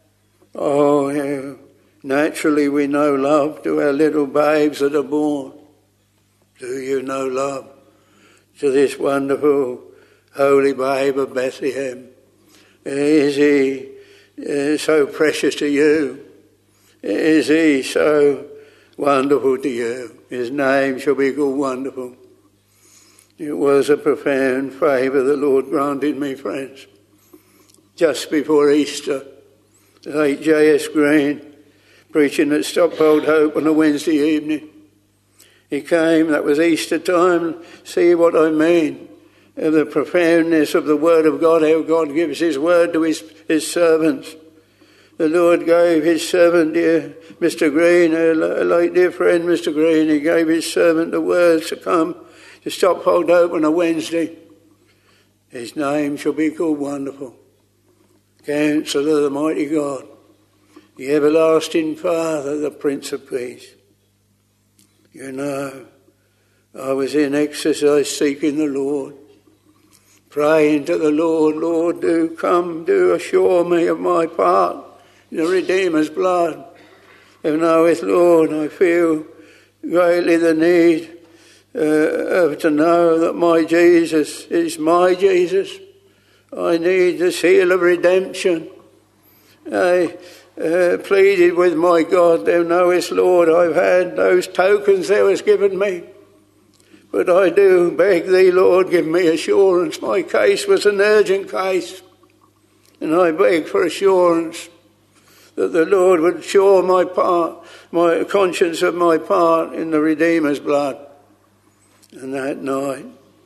[SPEAKER 2] Oh, yeah. Naturally we know love to our little babes that are born. Do you know love to this wonderful holy babe of Bethlehem? Is he uh, so precious to you? Is he so wonderful to you? His name shall be called Wonderful. It was a profound favour the Lord granted me, friends. Just before Easter, the late J S Green, preaching at Stockport Hope on a Wednesday evening. He came, that was Easter time, see what I mean, of the profoundness of the Word of God, how God gives his Word to his, his servants. The Lord gave his servant, dear Mister Green, a late dear friend, Mister Green, he gave his servant the words to come to Stockport Hope on a Wednesday. His name shall be called Wonderful, Counselor, the Mighty God, the Everlasting Father, the Prince of Peace. You know, I was in exercise seeking the Lord, praying to the Lord, Lord, do come, do assure me of my part in the Redeemer's blood. And now with Lord, I feel greatly the need uh, of to know that my Jesus is my Jesus. I need the seal of redemption. I uh, pleaded with my God, thou knowest, Lord, I've had those tokens thou hast given me. But I do beg thee, Lord, give me assurance. My case was an urgent case. And I beg for assurance that the Lord would assure my part, my conscience of my part in the Redeemer's blood. And that night,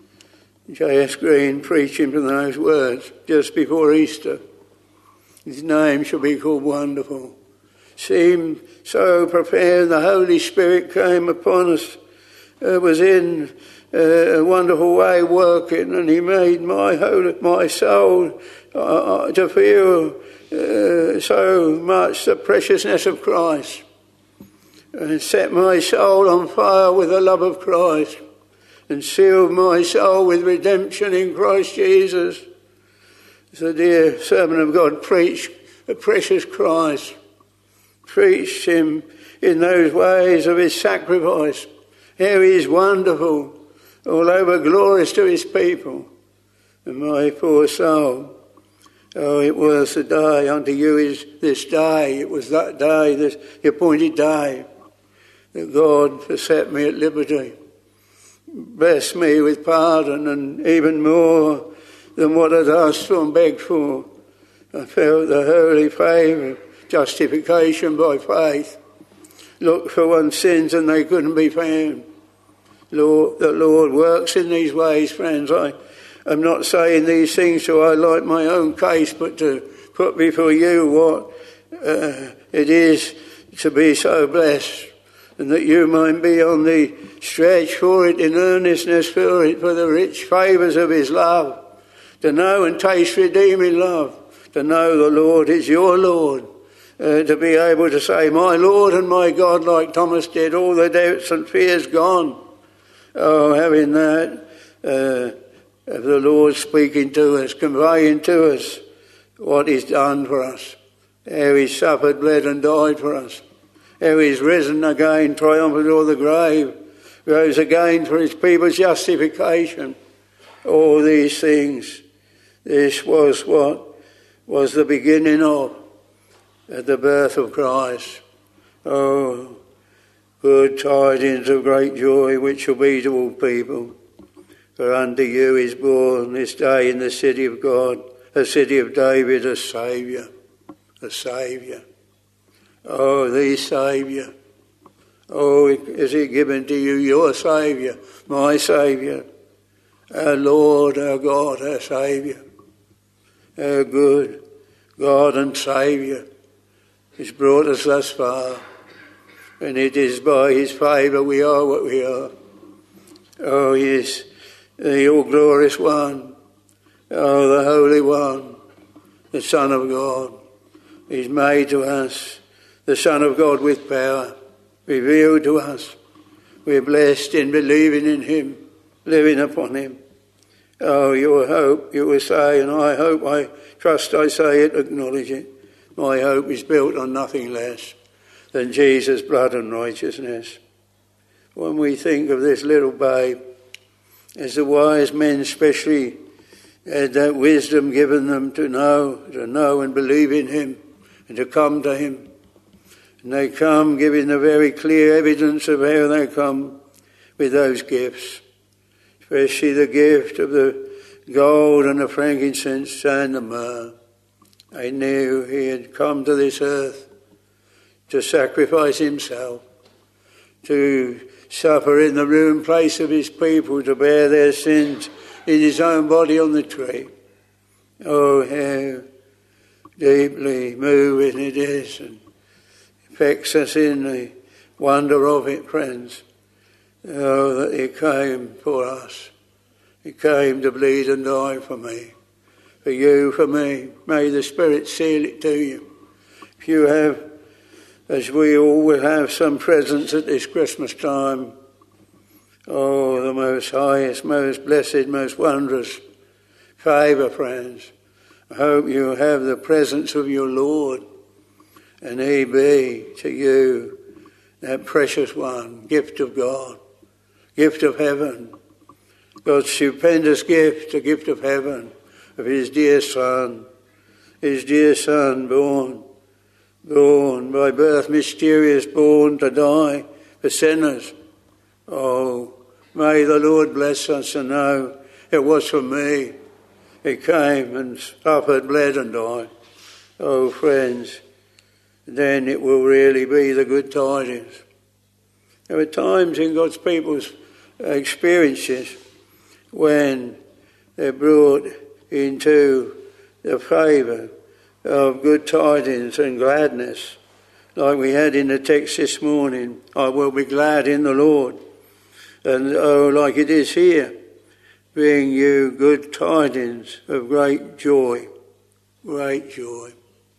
[SPEAKER 2] J S Green preaching from those words just before Easter, his name shall be called Wonderful, seemed so profound. The Holy Spirit came upon us, uh, was in uh, a wonderful way working, and he made my whole, my soul uh, to feel uh, so much the preciousness of Christ, and set my soul on fire with the love of Christ, and sealed my soul with redemption in Christ Jesus. The dear servant of God preached the precious Christ, preached him in those ways of his sacrifice, how he is wonderful, all over glorious to his people. And my poor soul, oh, it was the day, unto you is this day, it was that day, this the appointed day, that God has set me at liberty, blessed me with pardon, and even more than what I'd asked for and begged for. I felt the holy favour of justification by faith. Looked for one's sins and they couldn't be found. Lord, the Lord works in these ways, friends. I am not saying these things to highlight my own case, but to put before you what uh, it is to be so blessed, and that you might be on the stretch for it, in earnestness for it, for the rich favours of his love, to know and taste redeeming love, to know the Lord is your Lord, uh, to be able to say, my Lord and my God, like Thomas did, all the doubts and fears gone. Oh, having that uh, of the Lord speaking to us, conveying to us what he's done for us, how he suffered, bled and died for us, how he's risen again, triumphant o'er the grave, rose again for his people's justification. All these things, this was what was the beginning of at the birth of Christ. Oh, good tidings of great joy, which shall be to all people. For unto you is born this day in the city of God, a city of David, a Saviour, a Saviour. Oh, the Saviour. Oh, is he given to you, your Saviour, my Saviour, our Lord, our God, our Saviour, our good God and Saviour. He's brought us thus far, and it is by his favour we are what we are. Oh, he is the all-glorious one, oh, the Holy One, the Son of God. He's made to us the Son of God with power, revealed to us. We're blessed in believing in him, living upon him. Oh, your hope, you will say, and I hope, I trust I say it, acknowledge it. My hope is built on nothing less than Jesus' blood and righteousness. When we think of this little babe, as the wise men especially had that wisdom given them to know, to know and believe in him, and to come to him. And they come giving the very clear evidence of how they come with those gifts, especially the gift of the gold and the frankincense and the myrrh. They knew he had come to this earth to sacrifice himself, to suffer in the ruined place of his people, to bear their sins in his own body on the tree. Oh, how deeply moving it is, and affects us in the wonder of it, friends. Oh, that he came for us. He came to bleed and die for me, for you, for me. May the Spirit seal it to you. If you have, as we all will have, some presents at this Christmas time, oh, the most highest, most blessed, most wondrous favour, friends. I hope you have the presence of your Lord, and he be to you that precious one, gift of God, gift of heaven, God's stupendous gift, a gift of heaven, of his dear Son, his dear Son born, born by birth mysterious, born to die for sinners. Oh, may the Lord bless us and know it was for me. He came and suffered, bled and died. Oh, friends, then it will really be the good tidings. There are times in God's people's experiences when they're brought into the favour of good tidings and gladness, like we had in the text this morning. I will be glad in the Lord. And oh, like it is here, bring you good tidings of great joy, great joy,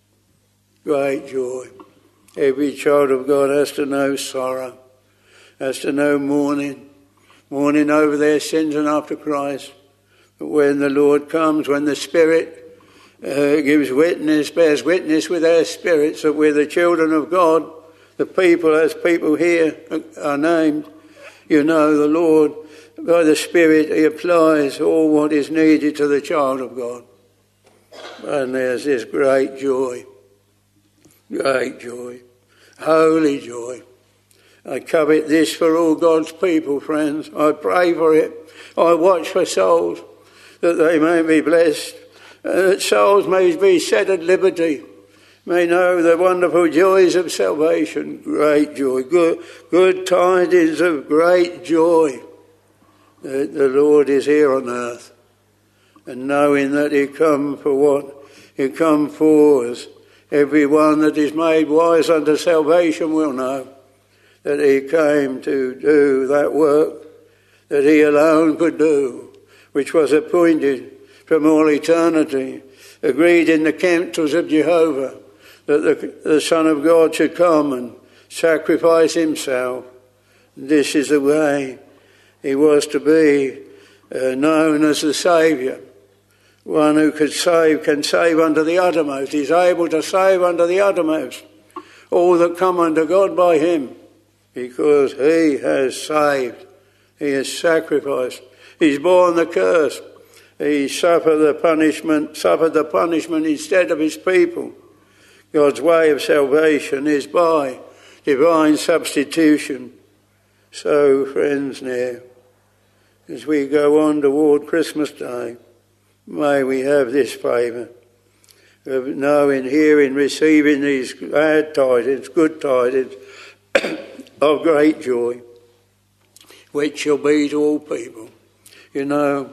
[SPEAKER 2] great joy. Every child of God has to know sorrow, has to know mourning, mourning over their sins and after Christ. But when the Lord comes, when the Spirit uh, gives witness, bears witness with our spirits that we're the children of God, the people as people here are named, You know, the Lord, by the Spirit, he applies all what is needed to the child of God. And there's this great joy, great joy, holy joy. I covet this for all God's people, friends. I pray for it. I watch for souls, that they may be blessed, and that souls may be set at liberty, may know the wonderful joys of salvation. Great joy, good, good tidings of great joy, that the Lord is here on earth, and knowing that he come for what he come for us. Everyone that is made wise unto salvation will know that he came to do that work that he alone could do, which was appointed from all eternity, agreed in the councils of Jehovah, that the, the Son of God should come and sacrifice himself. This is the way he was to be uh, known as the Saviour. One who could save, can save unto the uttermost. He's able to save unto the uttermost all that come unto God by him, because he has saved. He has sacrificed. He's borne the curse. He suffered the punishment, suffered the punishment instead of his people. God's way of salvation is by divine substitution. So, friends, now, as we go on toward Christmas Day, may we have this favour of knowing, hearing, receiving these glad tidings, good tidings of great joy, which shall be to all people. You know,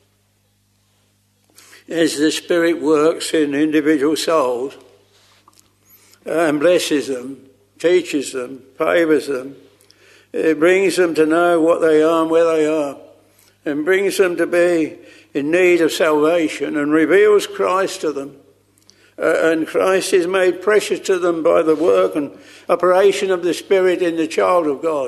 [SPEAKER 2] as the Spirit works in individual souls and blesses them, teaches them, favours them, it brings them to know what they are and where they are, and brings them to be in need of salvation, and reveals Christ to them. Uh, and Christ is made precious to them by the work and operation of the Spirit in the child of God.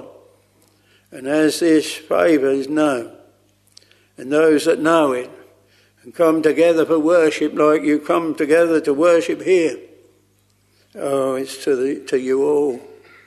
[SPEAKER 2] And as this favour is known, and those that know it, and come together for worship like you come together to worship here, oh, it's to, the, to you all,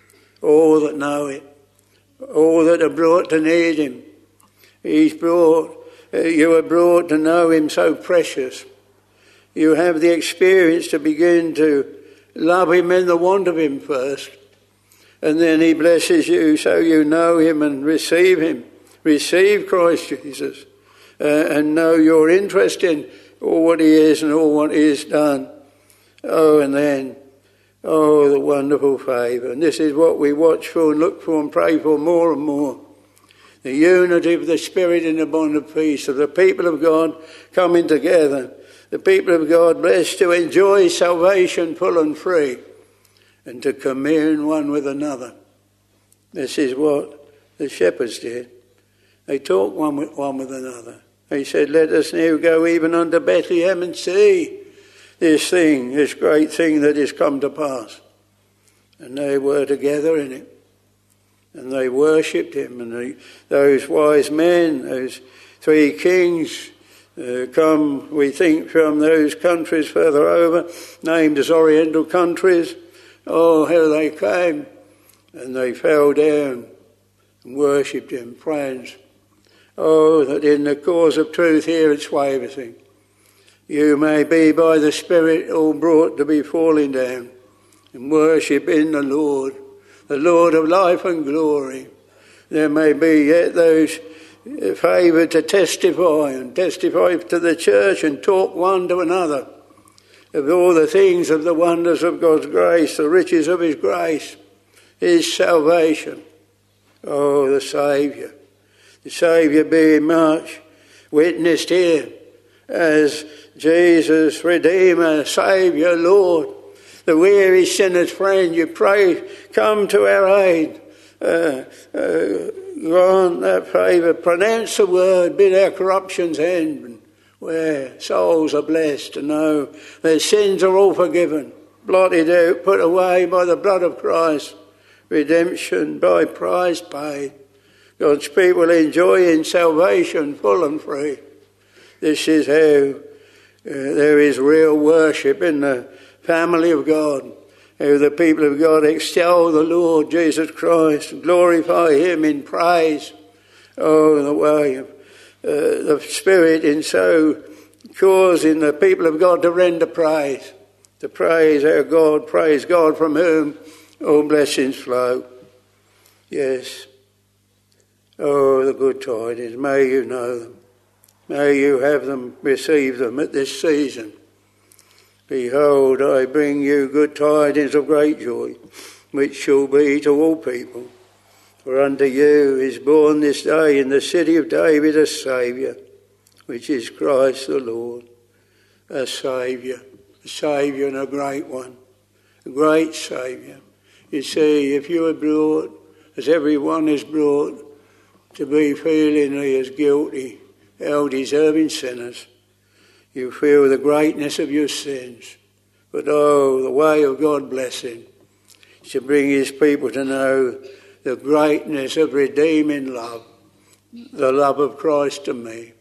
[SPEAKER 2] all that know it, all that are brought to need him. He's brought, uh, you are brought to know him so precious. You have the experience to begin to love him in the want of him first. And then he blesses you so you know him and receive him. Receive Christ Jesus. Uh, and know your interest in all what he is and all what he has done. Oh, and then, oh, the wonderful favour. And this is what we watch for and look for and pray for more and more. The unity of the Spirit in the bond of peace, of the people of God coming together. The people of God blessed to enjoy salvation full and free, and to commune one with another. This is what the shepherds did. They talked one with, one with another. They said, let us now go even unto Bethlehem and see this thing, this great thing that is come to pass. And they were together in it. And they worshipped him. And they, those wise men, those three kings, Uh, come, we think, from those countries further over, named as Oriental countries. Oh, how they came, and they fell down and worshipped him, friends. Oh, that in the cause of truth here at Swavesey, you may be by the Spirit all brought to be falling down and worship in the Lord, the Lord of life and glory. There may be yet those favoured to testify and testify to the church and talk one to another of all the things of the wonders of God's grace, the riches of his grace, his salvation. Oh, the Saviour. The Saviour being much witnessed here as Jesus, Redeemer, Saviour, Lord, the weary sinner's friend. You pray, come to our aid. Uh, uh, grant that favour, pronounce the word, bid our corruptions end, where souls are blessed to know their sins are all forgiven, blotted out, put away by the blood of Christ, redemption by price paid. God's people enjoying salvation full and free. This is how uh, there is real worship in the family of God. How the people of God extol the Lord Jesus Christ, glorify him in praise. Oh, the way of uh, the Spirit in so causing the people of God to render praise. To praise our God, praise God from whom all blessings flow. Yes. Oh, the good tidings, may you know them. May you have them, receive them at this season. Behold, I bring you good tidings of great joy, which shall be to all people. For unto you is born this day in the city of David a Saviour, which is Christ the Lord. A Saviour, a Saviour and a great one, a great Saviour. You see, if you are brought, as everyone is brought, to be feelingly as guilty, held deserving sinners, you feel the greatness of your sins. But oh, the way of God blessing is to bring his people to know the greatness of redeeming love, the love of Christ to me.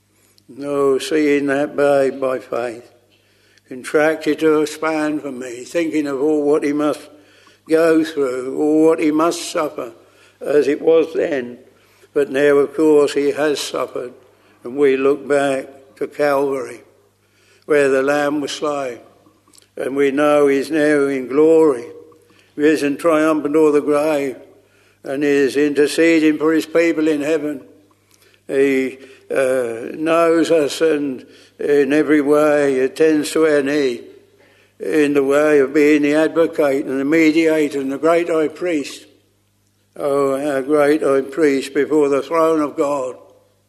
[SPEAKER 2] No, seeing that babe by faith, contracted to expand for me, thinking of all what he must go through, all what he must suffer, as it was then. But now, of course, he has suffered, and we look back to Calvary, where the Lamb was slain, and we know he's now in glory, risen triumphant o'er the grave, and is interceding for his people in heaven. He uh, knows us, and in every way attends to our need, in the way of being the advocate and the mediator and the great high priest. Oh, our great high priest before the throne of God.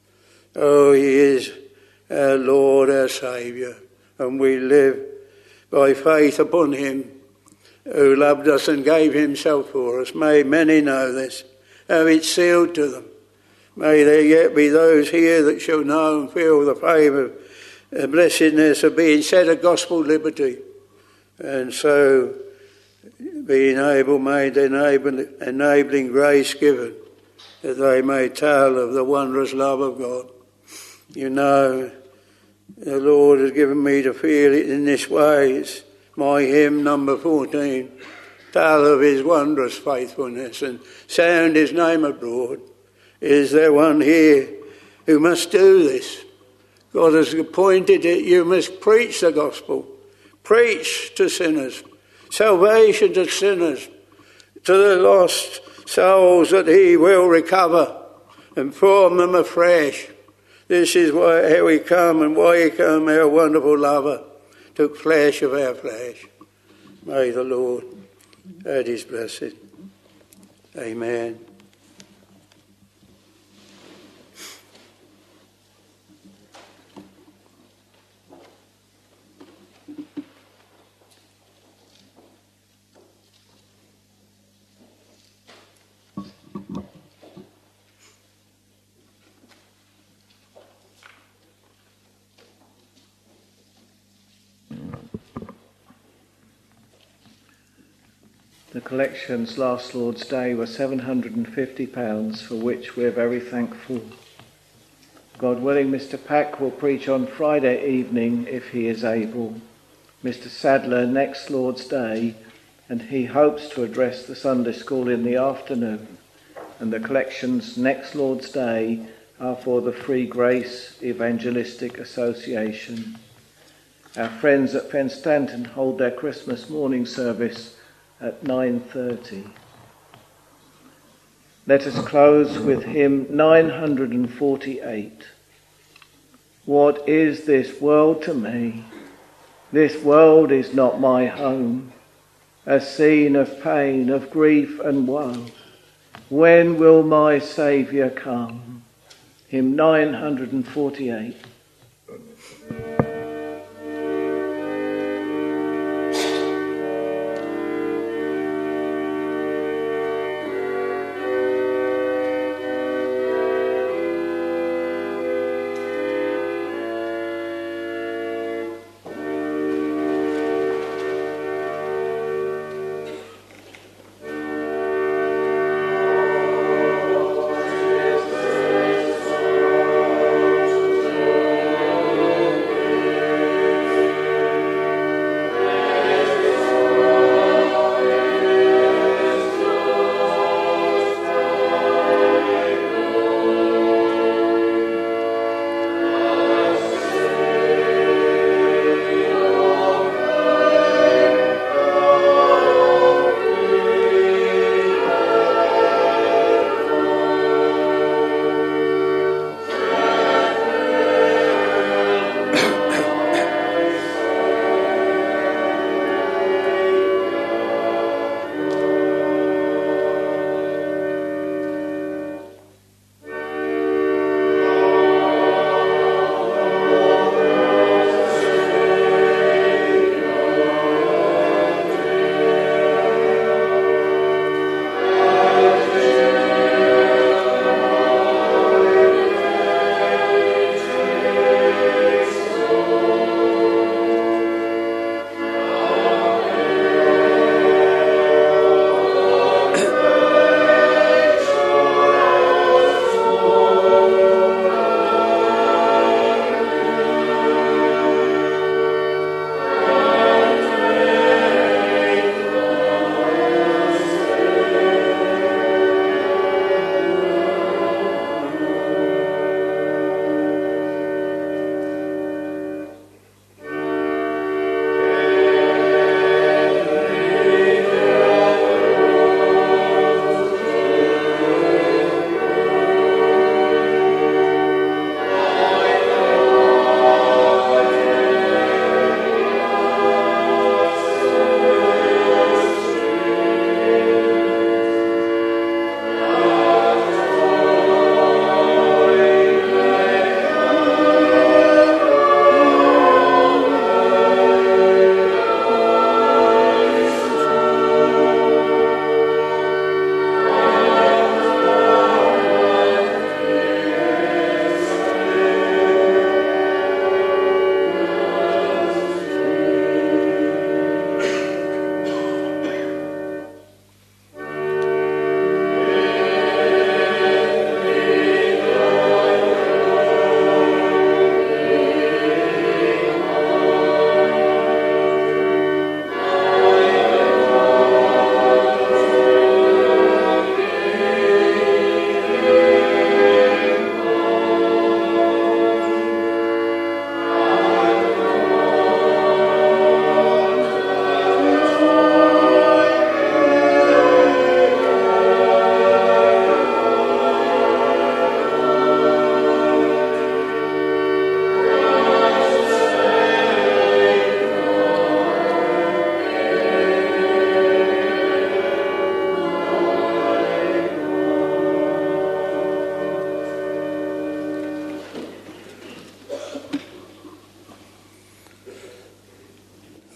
[SPEAKER 2] Oh, he is our Lord, our Saviour, and we live by faith upon him who loved us and gave himself for us. May many know this, have it sealed to them. May there yet be those here that shall know and feel the fame of the blessedness of being set at gospel liberty, and so being able, made enable, enabling grace given, that they may tell of the wondrous love of God. You know, the Lord has given me to feel it in this way. It's my hymn number fourteen. Tell of his wondrous faithfulness and sound his name abroad. Is there one here who must do this? God has appointed it. You must preach the gospel. Preach to sinners. Salvation to sinners. To the lost souls that he will recover and form them afresh. This is why, how he come and why he come, our wonderful lover, took flesh of our flesh. May the Lord add his blessing. Amen.
[SPEAKER 1] The collections last Lord's Day were seven hundred and fifty pounds, for which we're very thankful. God willing, Mister Pack will preach on Friday evening if he is able. Mister Sadler next Lord's Day, and he hopes to address the Sunday school in the afternoon. And the collections next Lord's Day are for the Free Grace Evangelistic Association. Our friends at Fenstanton hold their Christmas morning service at nine thirty. Let us close with hymn nine hundred forty-eight. What is this world to me? This world is not my home, a scene of pain, of grief and woe. When will my Saviour come? Hymn nine hundred forty-eight.
[SPEAKER 3] Thank you.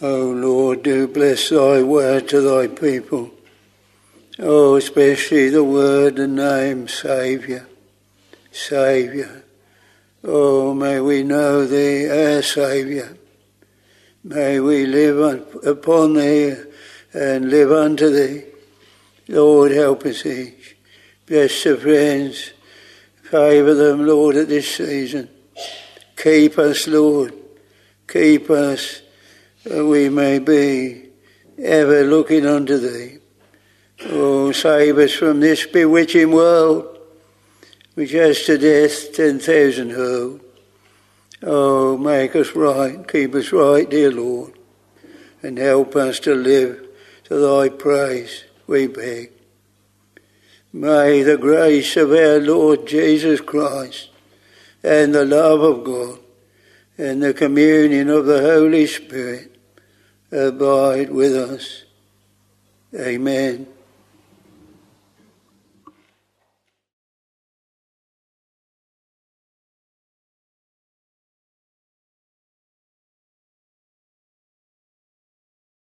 [SPEAKER 2] O Lord, do bless thy word to thy people. Oh, especially the word and name, Saviour, Saviour. Oh, may we know thee, our Saviour. May we live upon thee and live unto thee. Lord, help us each. Bless the friends. Favour them, Lord, at this season. Keep us, Lord. Keep us, that we may be ever looking unto thee. Oh, save us from this bewitching world, which has to death ten thousand hurled. Oh, make us right, keep us right, dear Lord, and help us to live to thy praise, we beg. May the grace of our Lord Jesus Christ and the love of God and the communion of the Holy Spirit abide with us. Amen.